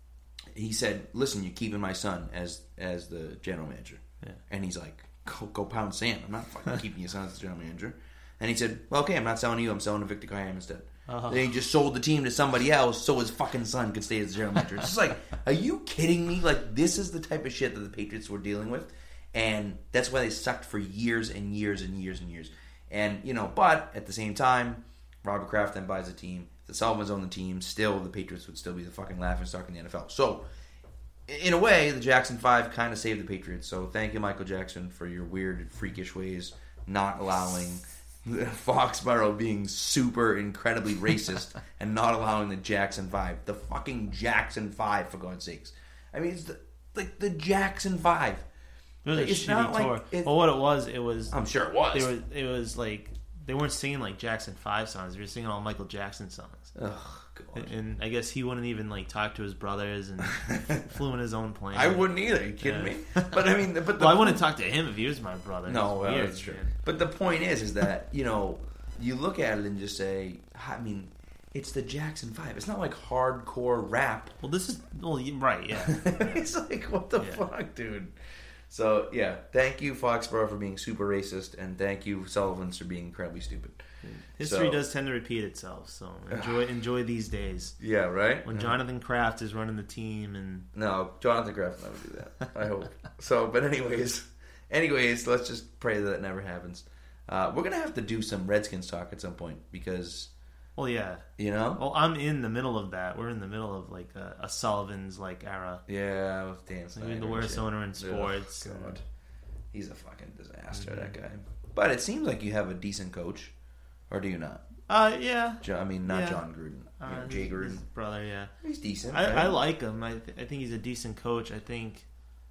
he said, "Listen, you're keeping my son as the general manager."
Yeah.
And he's like, "Go pound sand. I'm not fucking keeping your son as the general manager." And he said, "Well, okay, I'm not selling you. I'm selling to Victor Graham instead." Then he just sold the team to somebody else so his fucking son could stay as the general manager. It's just like, are you kidding me? Like, this is the type of shit that the Patriots were dealing with. And that's why they sucked for years and years and years and years. And, but at the same time, Robert Kraft then buys a team. If the Sullivans own the team, still the Patriots would still be the fucking laughingstock in the NFL. So, in a way, the Jackson 5 kind of saved the Patriots. So thank you, Michael Jackson, for your weird, freakish ways, not allowing Foxborough being super incredibly racist and not allowing the Jackson 5. The fucking Jackson 5, for God's sakes. I mean, it's the Jackson 5.
It was a shitty tour. Well, what it was...
I'm sure it was.
It was like... They weren't singing like Jackson 5 songs. They were singing all Michael Jackson songs.
Oh, God.
And I guess he wouldn't even like talk to his brothers and flew in his own plane.
I wouldn't either. Are you kidding me? But I mean,
I wouldn't talk to him if he was my brother.
No, that's true. Man. But the point is that you look at it and just say, I mean, it's the Jackson 5. It's not like hardcore rap.
Well, this is right. Yeah.
It's like, what the fuck, dude. So yeah, thank you Foxborough for being super racist, and thank you Sullivans for being incredibly stupid.
History does tend to repeat itself, so enjoy these days.
Yeah, right.
When Jonathan Kraft is running the team, and
no, Jonathan Kraft will never do that. I hope. So, but anyways, let's just pray that it never happens. We're gonna have to do some Redskins talk at some point because.
Well, yeah. Well, I'm in the middle of that. We're in the middle of like a Sullivan's like era.
Yeah, with Dan Snyder.
Maybe the worst owner in sports.
Oh, God. He's a fucking disaster, that guy. But it seems like you have a decent coach, or do you not?
Yeah.
Not John Gruden. Jay Gruden.
His brother, yeah.
He's decent.
I like him. I think he's a decent coach. I think.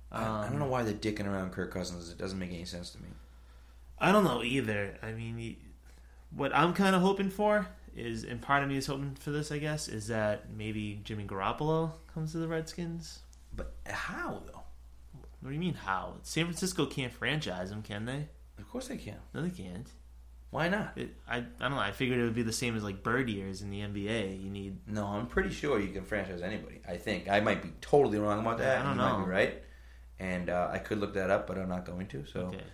I don't know why they're dicking around Kirk Cousins. It doesn't make any sense to me.
I don't know either. I mean, what I'm kind of hoping for is, and part of me is hoping for this, I guess, is that maybe Jimmy Garoppolo comes to the Redskins.
But how, though?
What do you mean, how? San Francisco can't franchise him, can they?
Of course they can.
No, they can't.
Why not?
I don't know. I figured it would be the same as like bird years in the NBA. You need...
No, I'm pretty sure you can franchise anybody. I think. I might be totally wrong about that.
I don't know.
You might be right. And I could look that up, but I'm not going to. So,
okay.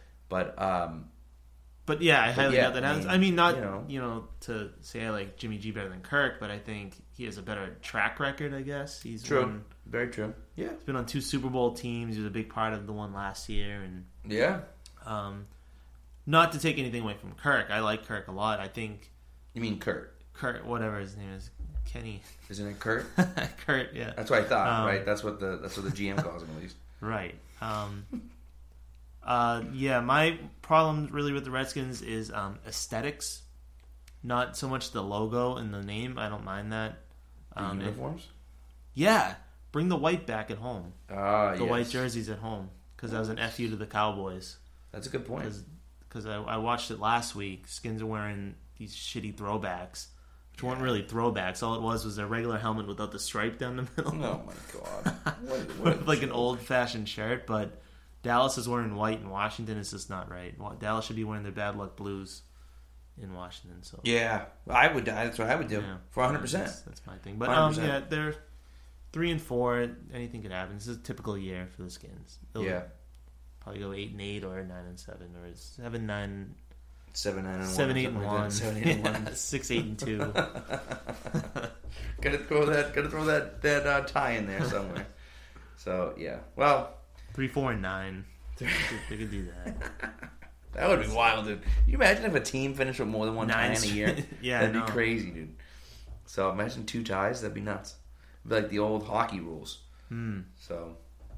But
yeah, I highly doubt that happens. I mean, not to say I like Jimmy G better than Kirk, but I think he has a better track record. I guess he's
true, very true. Yeah,
he's been on 2 Super Bowl teams. He was a big part of the one last year, and
yeah.
not to take anything away from Kirk. I like Kirk a lot. I think
You mean Kurt?
Kurt, whatever his name is, Kenny.
Isn't it Kurt?
Kurt, yeah.
That's what I thought, right? That's what the GM calls him at least.
Right. Yeah, my problem really with the Redskins is aesthetics. Not so much the logo and the name. I don't mind that.
The uniforms?
Yeah. Bring the white back at home. The
yes.
white jerseys at home. Because that was an FU to the Cowboys.
That's a good point.
Because I watched it last week. Skins are wearing these shitty throwbacks. Which weren't really throwbacks. All it was their regular helmet without the stripe down the middle.
Oh my god.
With like an old-fashioned shirt. But Dallas is wearing white and Washington is just not right. Dallas should be wearing their bad luck blues in Washington. So
yeah, that's what I would do for 100%.
That's my thing. But
100%.
yeah, they're 3-4. Anything could happen. This is a typical year for the Skins. They'll probably go 8-8 or 9-7 or 7-9.
7-9-1.
7-8-1.
7-8-1.
6-8-2.
Gotta throw that tie in there somewhere. So yeah, well,
3-4-9. They could do that.
That would be wild, dude. Can you imagine if a team finished with more than one tie in a year?
Yeah,
that'd be crazy, dude. So imagine 2 ties. That'd be nuts. It'd be like the old hockey rules. So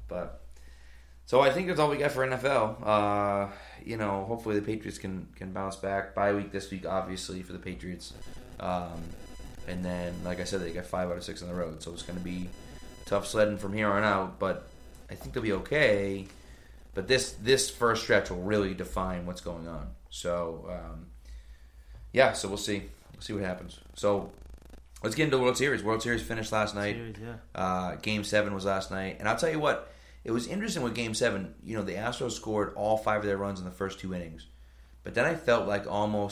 I think that's all we got for NFL. Hopefully the Patriots can bounce back. Bye week this week, obviously, for the Patriots. And then, like I said, they got 5 out of 6 on the road. So it's going to be tough sledding from here on out. But I think they'll be okay. But this first stretch will really define what's going on. So, so we'll see. We'll see what happens. So let's get into the World Series. World Series finished last night. Game 7 was last night. And I'll tell you what. It was interesting with Game 7. The Astros scored all 5 of their runs in the first 2 innings. But then I felt like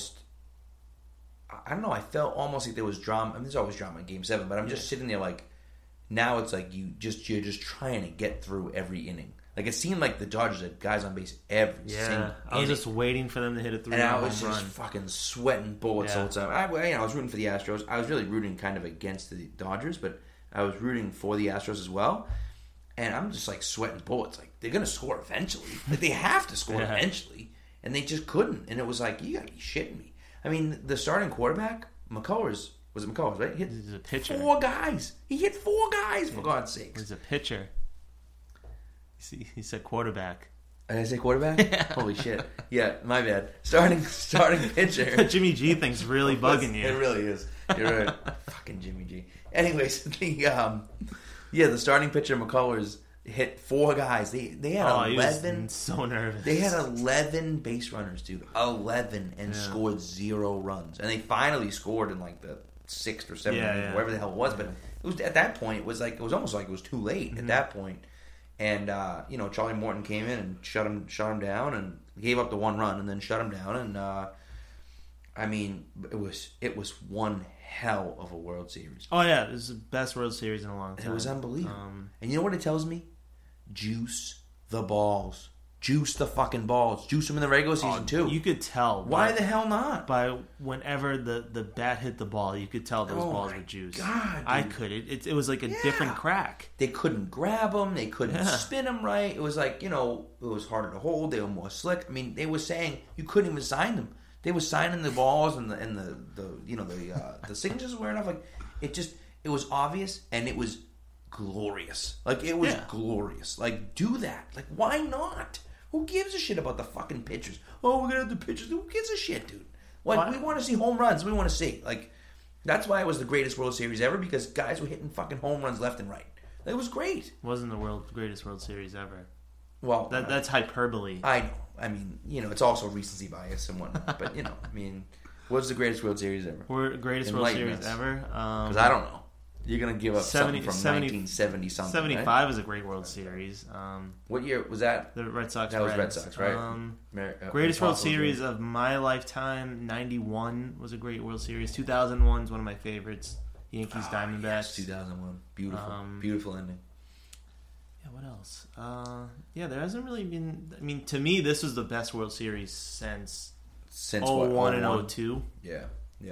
I felt almost like there was drama. I mean, there's always drama in Game 7. But I'm just sitting there like, now it's like you're just trying to get through every inning. Like, it seemed like the Dodgers had guys on base every single inning.
I was just waiting for them to hit a 3-run home run.
And I was just fucking sweating bullets the whole time. I was rooting for the Astros. I was really rooting kind of against the Dodgers, but I was rooting for the Astros as well. And I'm just like sweating bullets. Like, they're going to score eventually. Like, they have to score eventually. And they just couldn't. And it was like, you got to be shitting me. I mean, the starting quarterback, McCullers, right? He hit
He's a pitcher.
4 guys. He hit 4 guys, for God's sakes.
He's a pitcher. He said quarterback.
Did I say quarterback? Holy shit. Yeah, my bad. Starting pitcher.
Jimmy G thing's really bugging you.
It really is. You're right. Fucking Jimmy G. Anyways, the starting pitcher, McCullers, hit 4 guys. They had 11.
He was so nervous.
They had 11 base runners, dude. 11, and scored 0 runs. And they finally scored in like the 6th or 7th inning, whatever the hell it was. But it was at that point, it was almost like it was too late at that point. And Charlie Morton came in and shut him down, and gave up the 1 run, and then shut him down. And I mean, it was one hell of a World Series.
Oh yeah, this is the best World Series in a long time.
It was unbelievable. And you know what it tells me? Juice the balls. Juice the fucking balls. Juice them in the regular season too.
You could tell.
Why the hell not?
By whenever the bat hit the ball, you could tell those balls were juiced.
God, dude.
I could. It was like a different crack.
They couldn't grab them. They couldn't spin them right. It was like, it was harder to hold. They were more slick. I mean, they were saying you couldn't even sign them. They were signing the balls and the signatures were enough. Like, it was obvious, and it was glorious. Like, it was glorious. Like, do that. Like, why not? Who gives a shit about the fucking pitchers? Oh, we're gonna have the pitchers. Who gives a shit, dude? Like, we want to see home runs. We want to see. Like, that's why it was the greatest World Series ever, because guys were hitting fucking home runs left and right. It was great.
Wasn't the greatest World Series ever?
Well,
that's hyperbole.
I know. I mean, it's also recency bias and whatnot. But I mean, what's the greatest World Series ever?
Greatest World Series ever?
Because I don't know. You're gonna give up something from 1970 something.
75
right?
was a great World Series.
What year was that?
The Red Sox.
That was Red Sox, right?
Greatest World Series of my lifetime. 91 was a great World Series. 2001 is one of my favorites. Yankees Diamondbacks.
Yes, 2001. Beautiful, beautiful ending.
Yeah. What else? There hasn't really been. I mean, to me, this was the best World Series since 01 and 02.
Yeah.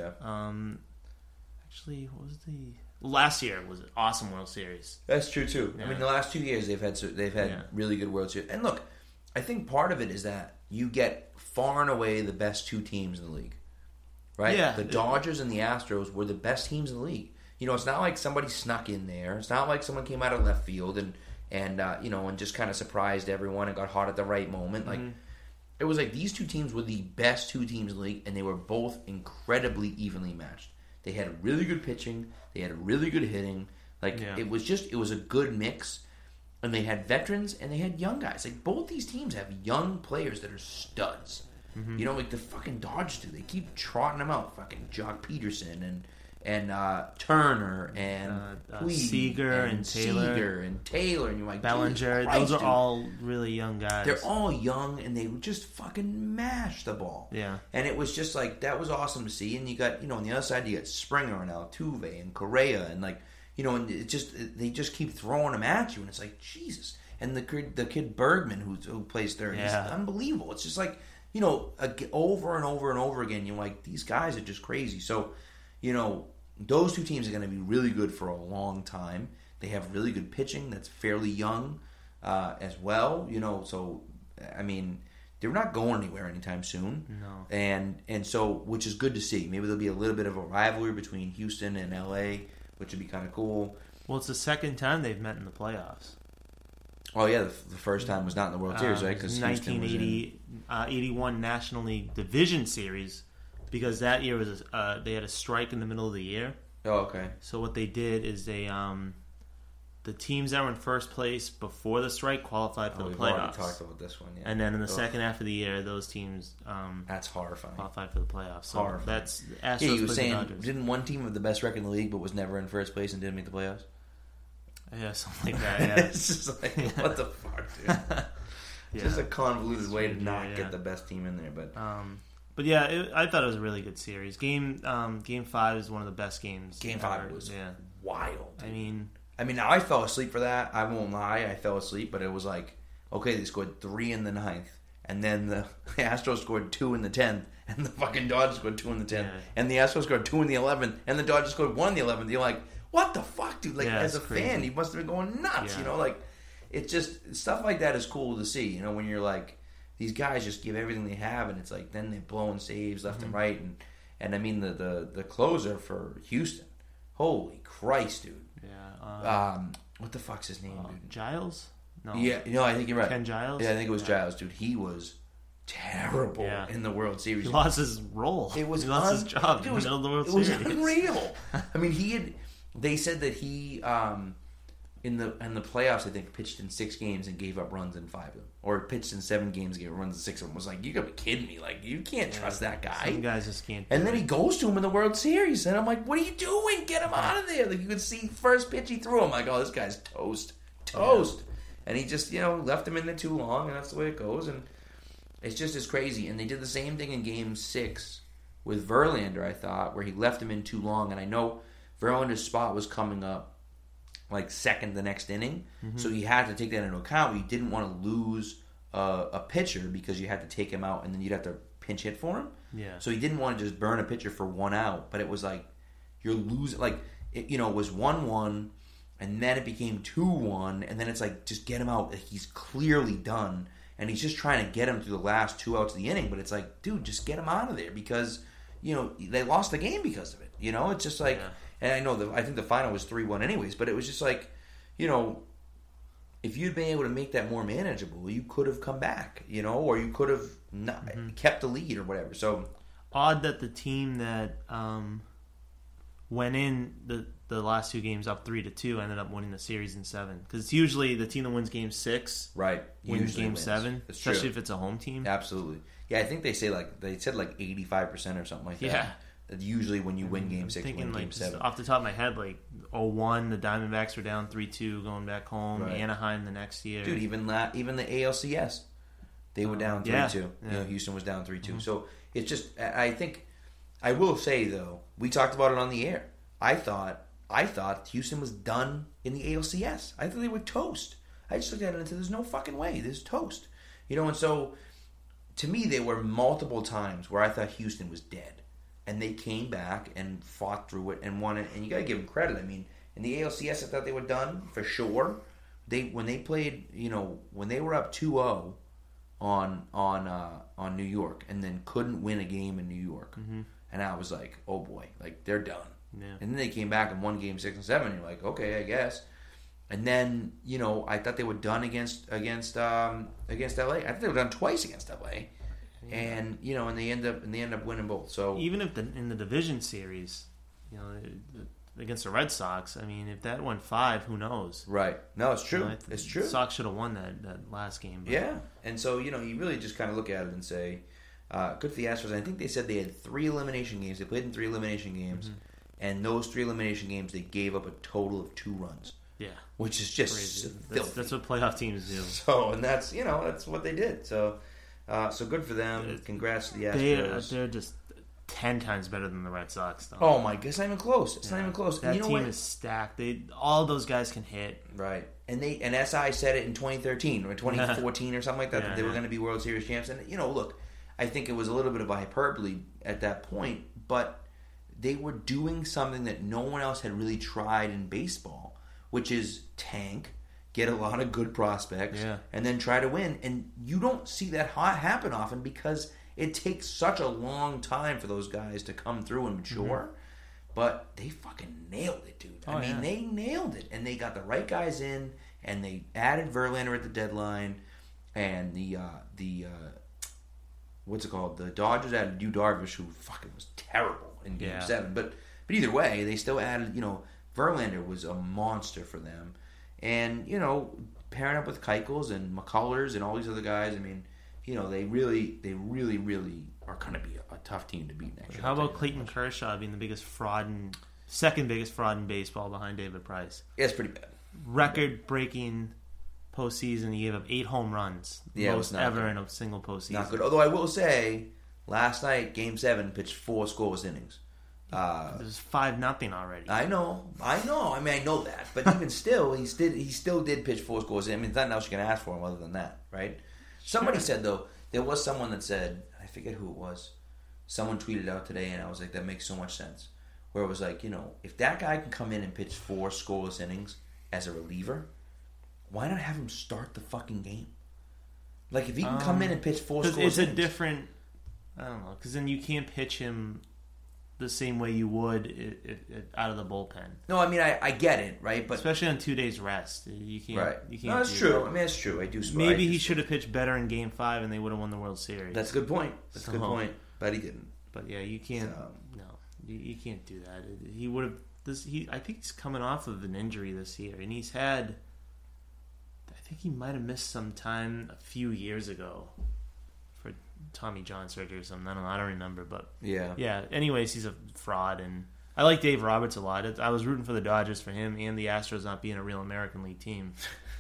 Actually, what was the last year was an awesome World Series.
That's true too. Yeah. I mean, the last 2 years they've had really good World Series. And look, I think part of it is that you get far and away the best two teams in the league. Right?
Yeah.
The Dodgers and the Astros were the best teams in the league. It's not like somebody snuck in there. It's not like someone came out of left field and just kind of surprised everyone and got hot at the right moment. Like, it was like these two teams were the best two teams in the league, and they were both incredibly evenly matched. They had really good pitching. They had really good hitting. Like, it was a good mix. And they had veterans and they had young guys. Like, both these teams have young players that are studs. Like the fucking Dodgers do. They keep trotting them out. Fucking Jock Peterson and Turner and
Seager and Taylor.
And you're like,
Bellinger.
Christ,
those are
dude.
all really young guys.
They're all young and they would just fucking mash the ball.
Yeah.
And it was just like, that was awesome to see. And you got, on the other side, you got Springer and Altuve and Correa and like, and they just keep throwing them at you, and it's like, Jesus. And the kid Bergman who plays third, he's unbelievable. It's just like, over and over and over again, you're like, these guys are just crazy. So, those two teams are going to be really good for a long time. They have really good pitching that's fairly young as well. So, I mean, they're not going anywhere anytime soon.
No.
And so, which is good to see. Maybe there'll be a little bit of a rivalry between Houston and LA, which would be kind of cool.
Well, it's the second time they've met in the playoffs.
Oh, yeah, the first time was not in the World Series, right? Because
81 National League Division Series, because that year was they had a strike in the middle of the year.
Oh, okay.
So what they did is they the teams that were in first place before the strike qualified for the
we've
playoffs.
Already talked about this one, yeah.
And then in the second half of the year, those teams
that's horrifying.
Qualified for the playoffs. So
horrifying.
That's Astros.
Yeah, you were saying, didn't one team have the best record in the league but was never in first place and didn't make the playoffs?
Yeah, something like that. Yeah.
It's just like, what the fuck, dude? Just a convoluted way to not get the best team in there,
but yeah, I thought it was a really good series. Game 5 is one of the best games.
Game 5 was wild.
I mean,
I fell asleep for that. I won't lie, I fell asleep, but it was like, okay, they scored 3 in the 9th, and then the Astros scored 2 in the 10th, and the fucking Dodgers scored 2 in the 10th, and the Astros scored 2 in the 11th, and the Dodgers scored 1 in the 11th. You're like, what the fuck, dude? Like, as a fan, you must have been going nuts, like, it's just, stuff like that is cool to see, when you're like, these guys just give everything they have, and it's like, then they're blowing saves left and right, and I mean, the closer for Houston, holy Christ, dude.
Yeah.
What the fuck's his name, dude?
Giles? No.
Yeah, I think you're right.
Ken Giles?
Yeah, I think it was Giles, dude. He was terrible in the World Series.
He lost his role.
He
lost his job in the middle of the World Series.
It was unreal. I mean, they said that he in the playoffs, I think, pitched in 6 games and gave up runs in 5 of them, or pitched in 7 games and gave up runs in 6 of them. Was like, you gotta be kidding me! Like, you can't trust that guy.
Some guys just can't.
And then he goes to him in the World Series, and I'm like, what are you doing? Get him out of there! Like, you could see first pitch he threw him. Like, oh, this guy's toast. Yeah. And he just left him in there too long, and that's the way it goes. And it's just as crazy. And they did the same thing in Game 6 with Verlander, I thought, where he left him in too long. And I know Verlander's spot was coming up like second the next inning, so he had to take that into account. He didn't want to lose a pitcher because you had to take him out and then you'd have to pinch hit for him.
Yeah.
So he didn't want to just burn a pitcher for 1 out, but it was like you're losing. Like it was 1-1, and then it became 2-1, and then it's like just get him out. He's clearly done, and he's just trying to get him through the last 2 outs of the inning. But it's like, dude, just get him out of there because they lost the game because of it. It's just like. Yeah. And I know I think the final was 3-1 anyways, but it was just like, if you'd been able to make that more manageable, you could have come back, or you could have not kept the lead or whatever. So
odd that the team that went in the last 2 games up 3-2 ended up winning the series in 7, because it's usually the team that wins Game 6 wins Game 7, especially if it's a home team.
Absolutely, yeah. I think they said like 85% or something like that. Yeah. Usually when you win Game 6, win Game 7.
Off the top of my head, like 0-1, the Diamondbacks were down 3-2 going back home.
Right.
Anaheim the next year.
Dude, even the ALCS, they were down 3-2. Yeah. Houston was down 3-2. So it's just, I think, I will say though, we talked about it on the air. I thought Houston was done in the ALCS. I thought they were toast. I just looked at it and said, there's no fucking way. This is toast. And so to me, there were multiple times where I thought Houston was dead. And they came back and fought through it and won it. And you got to give them credit. I mean, in the ALCS, I thought they were done for sure. When they played, when they were up 2-0, on New York, and then couldn't win a game in New York. Mm-hmm. And I was like, oh boy, like they're done.
Yeah.
And then they came back and won game 6 and 7. You're like, okay, I guess. And then I thought they were done against LA. I thought they were done twice against LA. Yeah. And and they end up winning both. So
even if in the division series, against the Red Sox, I mean, if that went 5, who knows?
Right. No, it's true. It's true.
The Sox should have won that last game. But.
Yeah. And so, you really just kind of look at it and say, good for the Astros. I think they said they had 3 elimination games. They played in 3 elimination games. Mm-hmm. And those 3 elimination games, they gave up a total of 2 runs.
Yeah.
Which is just filthy.
That's what playoff teams do.
So, and that's, that's what they did. So good for them. Congrats to the Astros.
They're just 10 times better than the Red Sox, though.
Oh my God, it's not even close. It's not even close.
That team is stacked. All those guys can hit.
Right. And SI said it in 2013 or 2014 or something like that, that they were going to be World Series champs. And, look, I think it was a little bit of a hyperbole at that point, but they were doing something that no one else had really tried in baseball, which is tank, get a lot of good prospects, and then try to win. And you don't see that happen often because it takes such a long time for those guys to come through and mature. Mm-hmm. But they fucking nailed it, dude. They nailed it. And they got the right guys in, and they added Verlander at the deadline, and the what's it called? The Dodgers added Yu Darvish, who fucking was terrible in Game 7. But either way, they still added, Verlander was a monster for them. And, pairing up with Keuchels and McCullers and all these other guys, I mean, they really are going to be a tough team to beat next year.
How about Clayton Kershaw being the second biggest fraud in baseball behind David Price?
Yeah, it's pretty bad.
Record-breaking postseason. He gave up 8 home runs. Most ever in a single postseason.
Not good. Although I will say, last night, Game 7, pitched 4 scoreless innings.
It was 5-0 already.
I know. I mean, I know that. But even still, he still did pitch 4 scoreless innings. I mean, there's nothing else you can ask for him other than that, right? Somebody said, though, there was someone that said, I forget who it was, someone tweeted out today, and I was like, that makes so much sense. Where it was like, if that guy can come in and pitch 4 scoreless innings as a reliever, why not have him start the fucking game? Like, if he can come in and pitch 4 scoreless innings.
It's a different, I don't know, because then you can't pitch him the same way you would out of the bullpen.
No, I mean, I get it, right? But
especially on 2 days rest, you can't.
Right.
You can't.
No, that's true. I mean, that's true. I do.
Maybe he should have pitched better in Game 5, and they would have won the World Series.
That's a good point. That's a good point. But he didn't.
But yeah, you can't. No, you can't do that. He would have. I think he's coming off of an injury this year, and he's had. I think he might have missed some time a few years ago for Tommy John surgery or something. I don't know. I don't remember, but yeah. Anyways, he's a fraud, and I like Dave Roberts a lot. I was rooting for the Dodgers for him and the Astros not being a real American League team.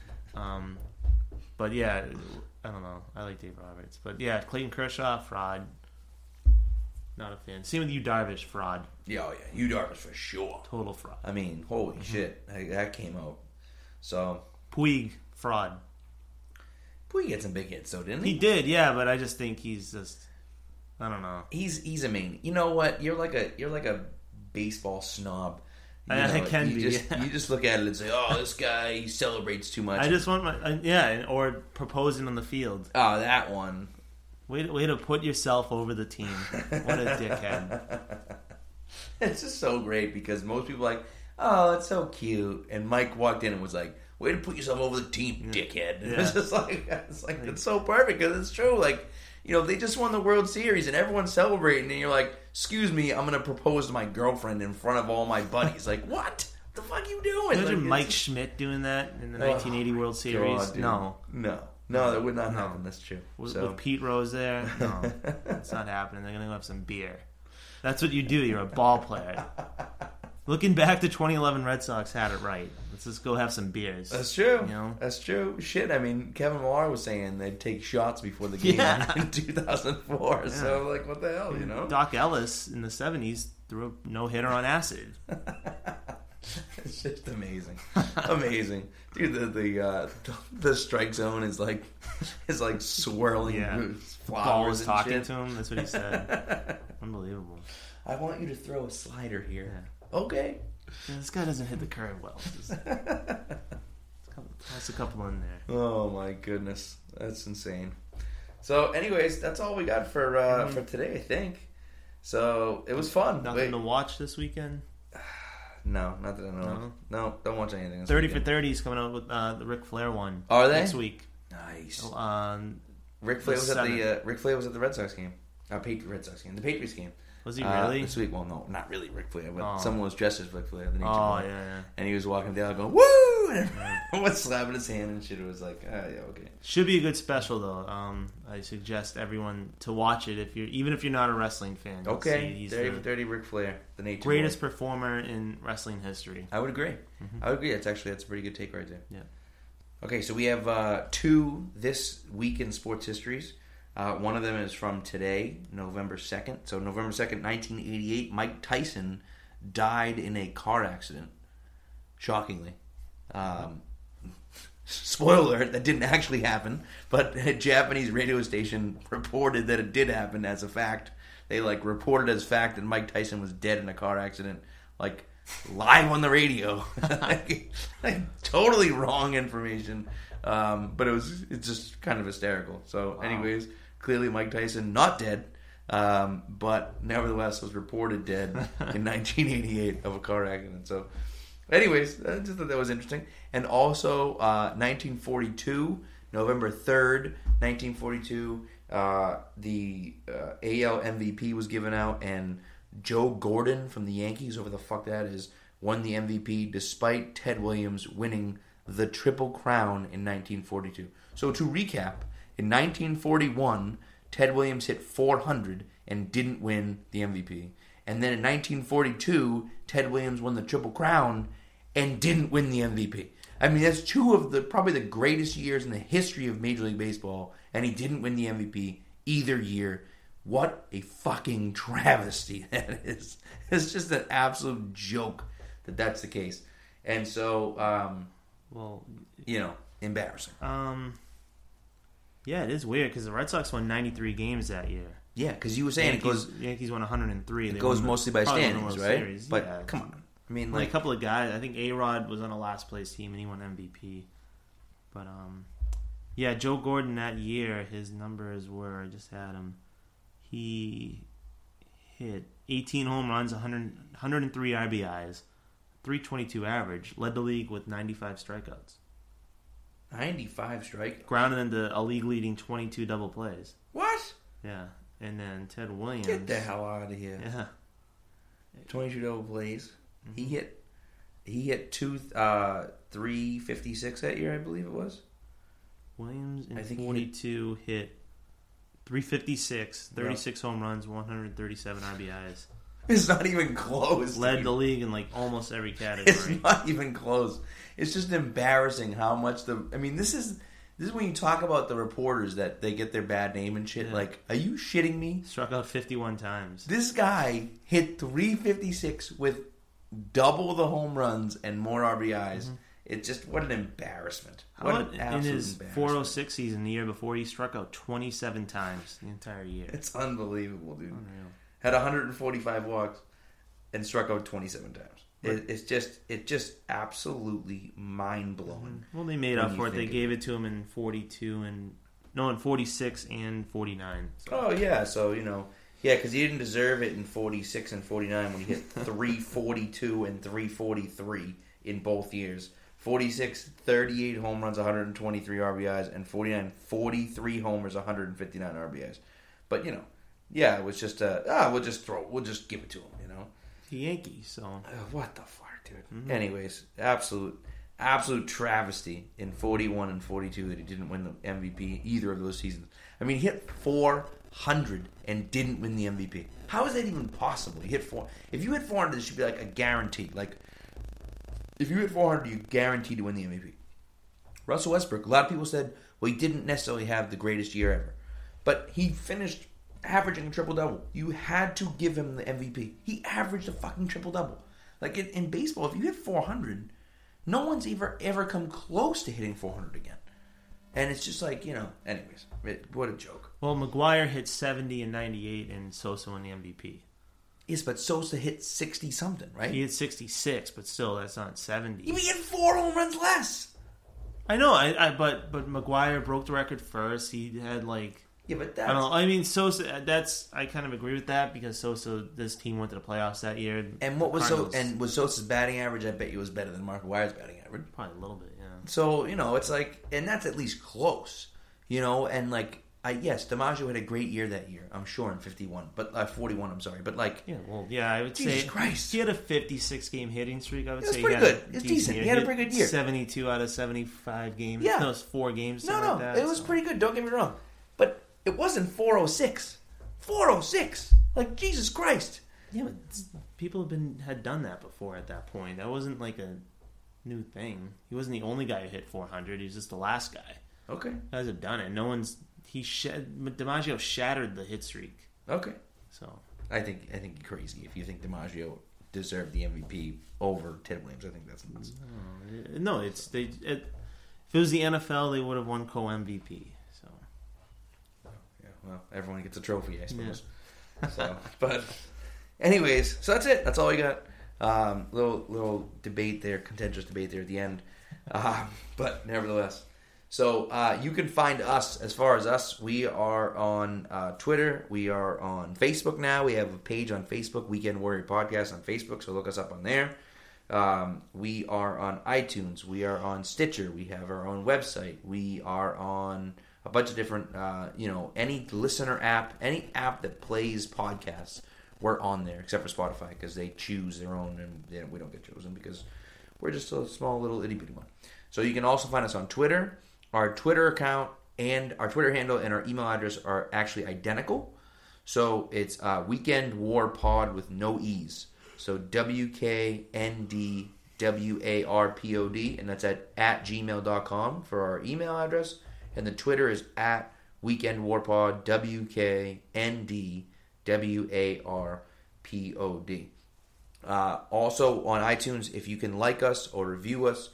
But yeah, I don't know. I like Dave Roberts, but yeah, Clayton Kershaw, fraud. Not a fan. Same with Yu Darvish, fraud.
Yeah, Yu Darvish for sure.
Total fraud.
I mean, holy shit, that came out. So
Puig, fraud.
Puig had some big hits, though, didn't he?
He did, yeah, but I just think he's just, I don't know.
He's a mean. You know what? You're like a baseball snob.
I can be.
You just look at it and say, "Oh, this guy he celebrates too much."
I just want or proposing on the field.
Oh, that one.
Way to put yourself over the team. What a dickhead.
It's just so great because most people are like, "Oh, it's so cute," and Mike walked in and was like, "Way to put yourself over the team, dickhead." And it's just like it's so perfect because it's true. Like, they just won the World Series and everyone's celebrating, and you're like, "Excuse me, I'm gonna propose to my girlfriend in front of all my buddies." Like, what the fuck are you doing?
Imagine Mike Schmidt doing that in the 1980 World Series.
God, no, that would not happen. That's true.
With Pete Rose there, no, it's not happening. They're gonna go have some beer. That's what you do. You're a ball player. Looking back, the 2011 Red Sox had it right. Let's just go have some beers.
That's true. That's true. Shit, I mean, Kevin Millar was saying they'd take shots before the game in 2004. Yeah. So, like, what the hell,
Doc Ellis in the 70s threw a no-hitter on acid.
It's just amazing. Amazing. Dude, the strike zone is like swirling flowers.
Ball was
and
talking
shit.
to him. That's what he said. Unbelievable.
I want you to throw a slider here. Yeah. Okay.
Yeah, this guy doesn't hit the curve well. Toss a couple in there.
Oh my goodness, that's insane. So, anyways, that's all we got for today, I think. So, it was fun.
Nothing to watch this weekend?
No, not that I know of. No, don't watch anything.
30 for 30 is coming out with the Ric Flair one.
Are they?
Next week.
Nice.
Ric
Flair was at the Red Sox game. The Patriots game.
Was he really?
This week, well, no, not really Ric Flair, but someone was dressed as Ric Flair. The
yeah.
And he was walking down going, woo! And everyone was slapping his hand and shit. It was like, yeah, okay.
Should be a good special, though. I suggest everyone to watch it, even if you're not a wrestling fan.
Okay, he's 30 for 30 Ric Flair, the Nature
greatest performer in wrestling history.
I would agree. I would agree. That's a pretty good take right there.
Yeah.
Okay, so we have 2 this week in sports histories. One of them is from today, November 2nd. So November 2nd, 1988, Mike Tyson died in a car accident. Shockingly. Spoiler alert, that didn't actually happen. But a Japanese radio station reported that it did happen as a fact. They reported as fact that Mike Tyson was dead in a car accident. Live on the radio. Totally wrong information. But it's just kind of hysterical. So anyways... Clearly, Mike Tyson not dead, but nevertheless was reported dead in 1988 of a car accident. So, anyways, I just thought that was interesting. And also, 1942, November 3rd, 1942, the AL MVP was given out, and Joe Gordon from the Yankees, whoever the fuck that is, won the MVP despite Ted Williams winning the Triple Crown in 1942. So, to recap, in 1941, Ted Williams hit 400 and didn't win the MVP. And then in 1942, Ted Williams won the Triple Crown and didn't win the MVP. I mean, that's 2 of probably the greatest years in the history of Major League Baseball, and he didn't win the MVP either year. What a fucking travesty that is. It's just an absolute joke that that's the case. And so, embarrassing.
Yeah, it is weird because the Red Sox won 93 games that year.
Yeah, because you were saying
Yankees won 103.
It goes mostly by standings, right?
Series.
But
yeah.
Come on, I mean,
a couple of guys. I think A-Rod was on a last place team and he won MVP. But Joe Gordon that year, his numbers were, I just had him. He hit 18 home runs, 103 RBIs, 322 average, led the league with 95 strikeouts.
95 strikeouts.
Grounded into a league-leading 22 double plays.
What?
Yeah. And then Ted Williams.
Get the hell out of here.
Yeah.
22 double plays. Mm-hmm. He hit 356 that year, I believe it was.
Williams in 42 hit 356, 36 home runs, 137 RBIs.
It's not even close.
Led the league in almost every category.
It's not even close. It's just embarrassing how much this is when you talk about the reporters that they get their bad name and shit.
Yeah.
Are you shitting me?
Struck out 51 times.
This guy hit 356 with double the home runs and more RBIs. Mm-hmm. It's just, what an embarrassment.
In his 406 season, the year before, he struck out 27 times the entire year.
It's unbelievable, dude.
Unreal.
Had 145 walks and struck out 27 times. Right. It's just absolutely mind blowing.
Well, they made up for it. They gave it to him in 46 and 49. So.
Oh yeah, so because he didn't deserve it in 46 and 49 when he hit 342 and 343 in both years. 46, 38 home runs, 123 RBIs, and 49, 43 homers, 159 RBIs. But it was just we'll just give it to him,
The Yankees, so
what the fuck, dude. Mm-hmm. Anyways, absolute travesty in 41 and 42 that he didn't win the MVP either of those seasons. I mean, he hit 400 and didn't win the MVP. How is that even possible? He hit 4. If you hit 400, this should be a guarantee. If you hit 400, you're guaranteed to win the MVP. Russell Westbrook, a lot of people said, well, he didn't necessarily have the greatest year ever, but he finished averaging a triple-double. You had to give him the MVP. He averaged a fucking triple-double. In baseball, if you hit 400, no one's ever come close to hitting 400 again. And it's just anyways, what a joke.
Well, McGwire hit 70 and 98, and Sosa won the MVP.
Yes, but Sosa hit 60-something, right?
He hit 66, but still, that's not 70.
He hit 4 home runs less.
I know, but McGwire broke the record first. He had
Yeah, but
I
that's...
don't know. I mean, Sosa. I kind of agree with that because Sosa, this team went to the playoffs that year.
And what was was Sosa's batting average? I bet you was better than Mark McGwire's batting average.
Probably a little bit, yeah.
So it's like, and that's at least close, and like, yes, DiMaggio had a great year that year, I'm sure, in 51, but 41. I'm sorry, but like,
I would
Jesus
say
Christ.
He had a 56-game hitting streak. I would say
pretty good. It's decent. He had a pretty good year.
72 out of 75 games.
Yeah,
no, it's 4 games.
No,
like that,
it was pretty good. Don't get me wrong, but it wasn't 406. 406, like Jesus Christ.
Yeah, but people had done that before at that point. That wasn't like a new thing. He wasn't the only guy who hit 400. He was just the last guy.
Okay,
guys have done it. DiMaggio shattered the hit streak.
Okay,
so
I think you're crazy if you think DiMaggio deserved the MVP over Ted Williams. I think that's nuts.
No, if it was the NFL, they would have won co-MVP. So
yeah, well, everyone gets a trophy, I suppose. Yeah. So, but anyways, so that's it. That's all we got. Little debate there, contentious debate there at the end. But nevertheless. So you can find us, as far as us, we are on Twitter. We are on Facebook now. We have a page on Facebook, Weekend Warrior Podcast on Facebook, so look us up on there. We are on iTunes. We are on Stitcher. We have our own website. We are on a bunch of different, any listener app, any app that plays podcasts, we're on there, except for Spotify, because they choose their own, and we don't get chosen because we're just a small little itty-bitty one. So you can also find us on Twitter. Our Twitter account and our Twitter handle and our email address are actually identical. So it's Weekend War Pod with no E's. So WKNDWARPOD, and that's at gmail.com for our email address. And the Twitter is at Weekend War Pod, WKNDWARPOD. Also on iTunes, if you can like us or review us,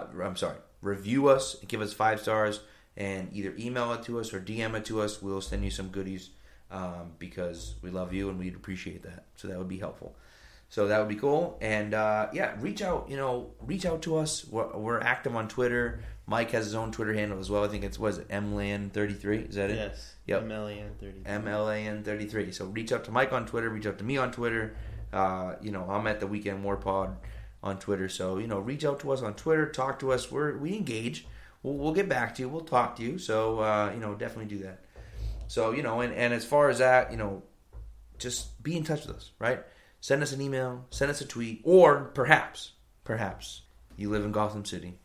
review us and give us 5 stars and either email it to us or DM it to us. We'll send you some goodies because we love you and we'd appreciate that. So that would be helpful. So that would be cool. And reach out to us. We're active on Twitter. Mike has his own Twitter handle as well. I think it's MLAN33. Is that it?
Yes.
Yep.
MLAN33.
MLAN33. So reach out to Mike on Twitter. Reach out to me on Twitter. I'm at the Weekend War Pod on Twitter, so reach out to us on Twitter, talk to us. We engage. We'll get back to you. We'll talk to you. So definitely do that. So and as far as that, just be in touch with us, right? Send us an email, send us a tweet, or perhaps you live in Gotham City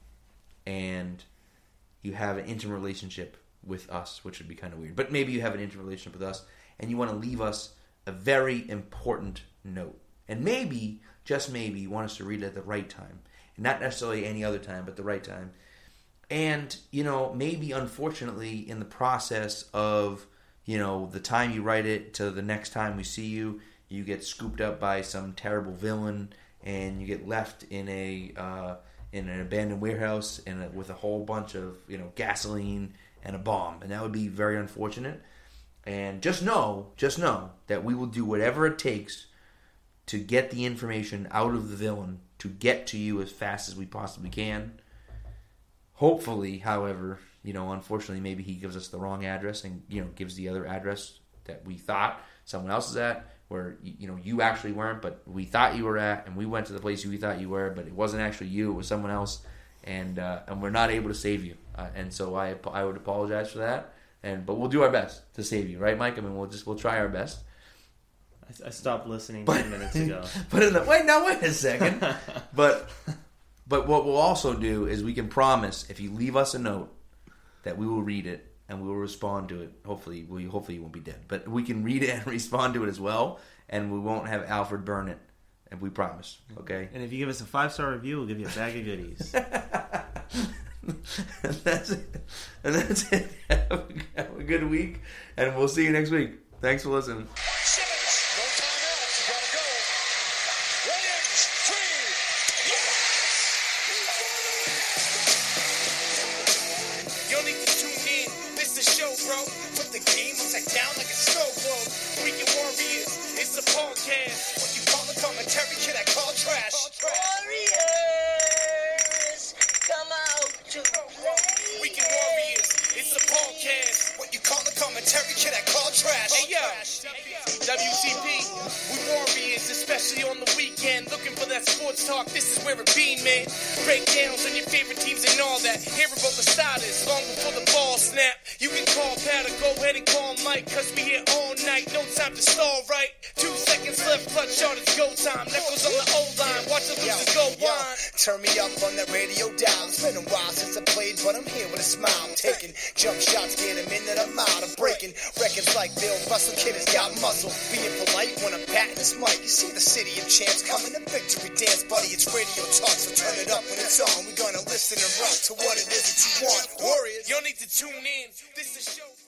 and you have an intimate relationship with us, which would be kind of weird. But maybe you have an intimate relationship with us and you want to leave us a very important note, and maybe. Just maybe you want us to read it at the right time. And not necessarily any other time, but the right time. And, maybe unfortunately in the process of, the time you write it to the next time we see you, you get scooped up by some terrible villain and you get left in in an abandoned warehouse with a whole bunch of, gasoline and a bomb. And that would be very unfortunate. And just know that we will do whatever it takes to get the information out of the villain to get to you as fast as we possibly can. Hopefully, however, unfortunately, maybe he gives us the wrong address and, gives the other address that we thought someone else is at, where, you actually weren't, but we thought you were at, and we went to the place we thought you were, but it wasn't actually you, it was someone else, and we're not able to save you. And so I would apologize for that, but we'll do our best to save you, right, Mike? I mean, we'll try our best.
I stopped listening 10 minutes ago.
Wait a second. But what we'll also do is we can promise if you leave us a note that we will read it and we will respond to it. Hopefully you won't be dead, but we can read it and respond to it as well, and we won't have Alfred burn it. And we promise, okay?
And if you give us a 5-star review, we'll give you a bag of goodies.
And that's it. Have a good week, and we'll see you next week. Thanks for listening.
Commentary. all trash. Hey yo, WCP, we warriors, especially on the weekend. Looking for that sports talk, this is where it be, man. Breakdowns on your favorite teams and all that. Hear about the starters, long before the ball snap. You can call Pat or go ahead and call Mike, cause we here all night, no time to stall, right? 2 seconds left, clutch shot, it's go time. Knuckles on the O-line, watch the losers go wide.
Turn me up on that radio dial. It's been a while since I played, but I'm here with a smile. Taking jump shots, get a minute, I'm out. I'm breaking records like Bill Russell. Kid has got muscle. Being polite when I'm patting this mic. You see the city of champs coming to victory dance, buddy. It's radio talk, so turn it up when it's on. We're gonna listen and rock to what it is that you want. Warriors,
you'll need to tune in. This is a show.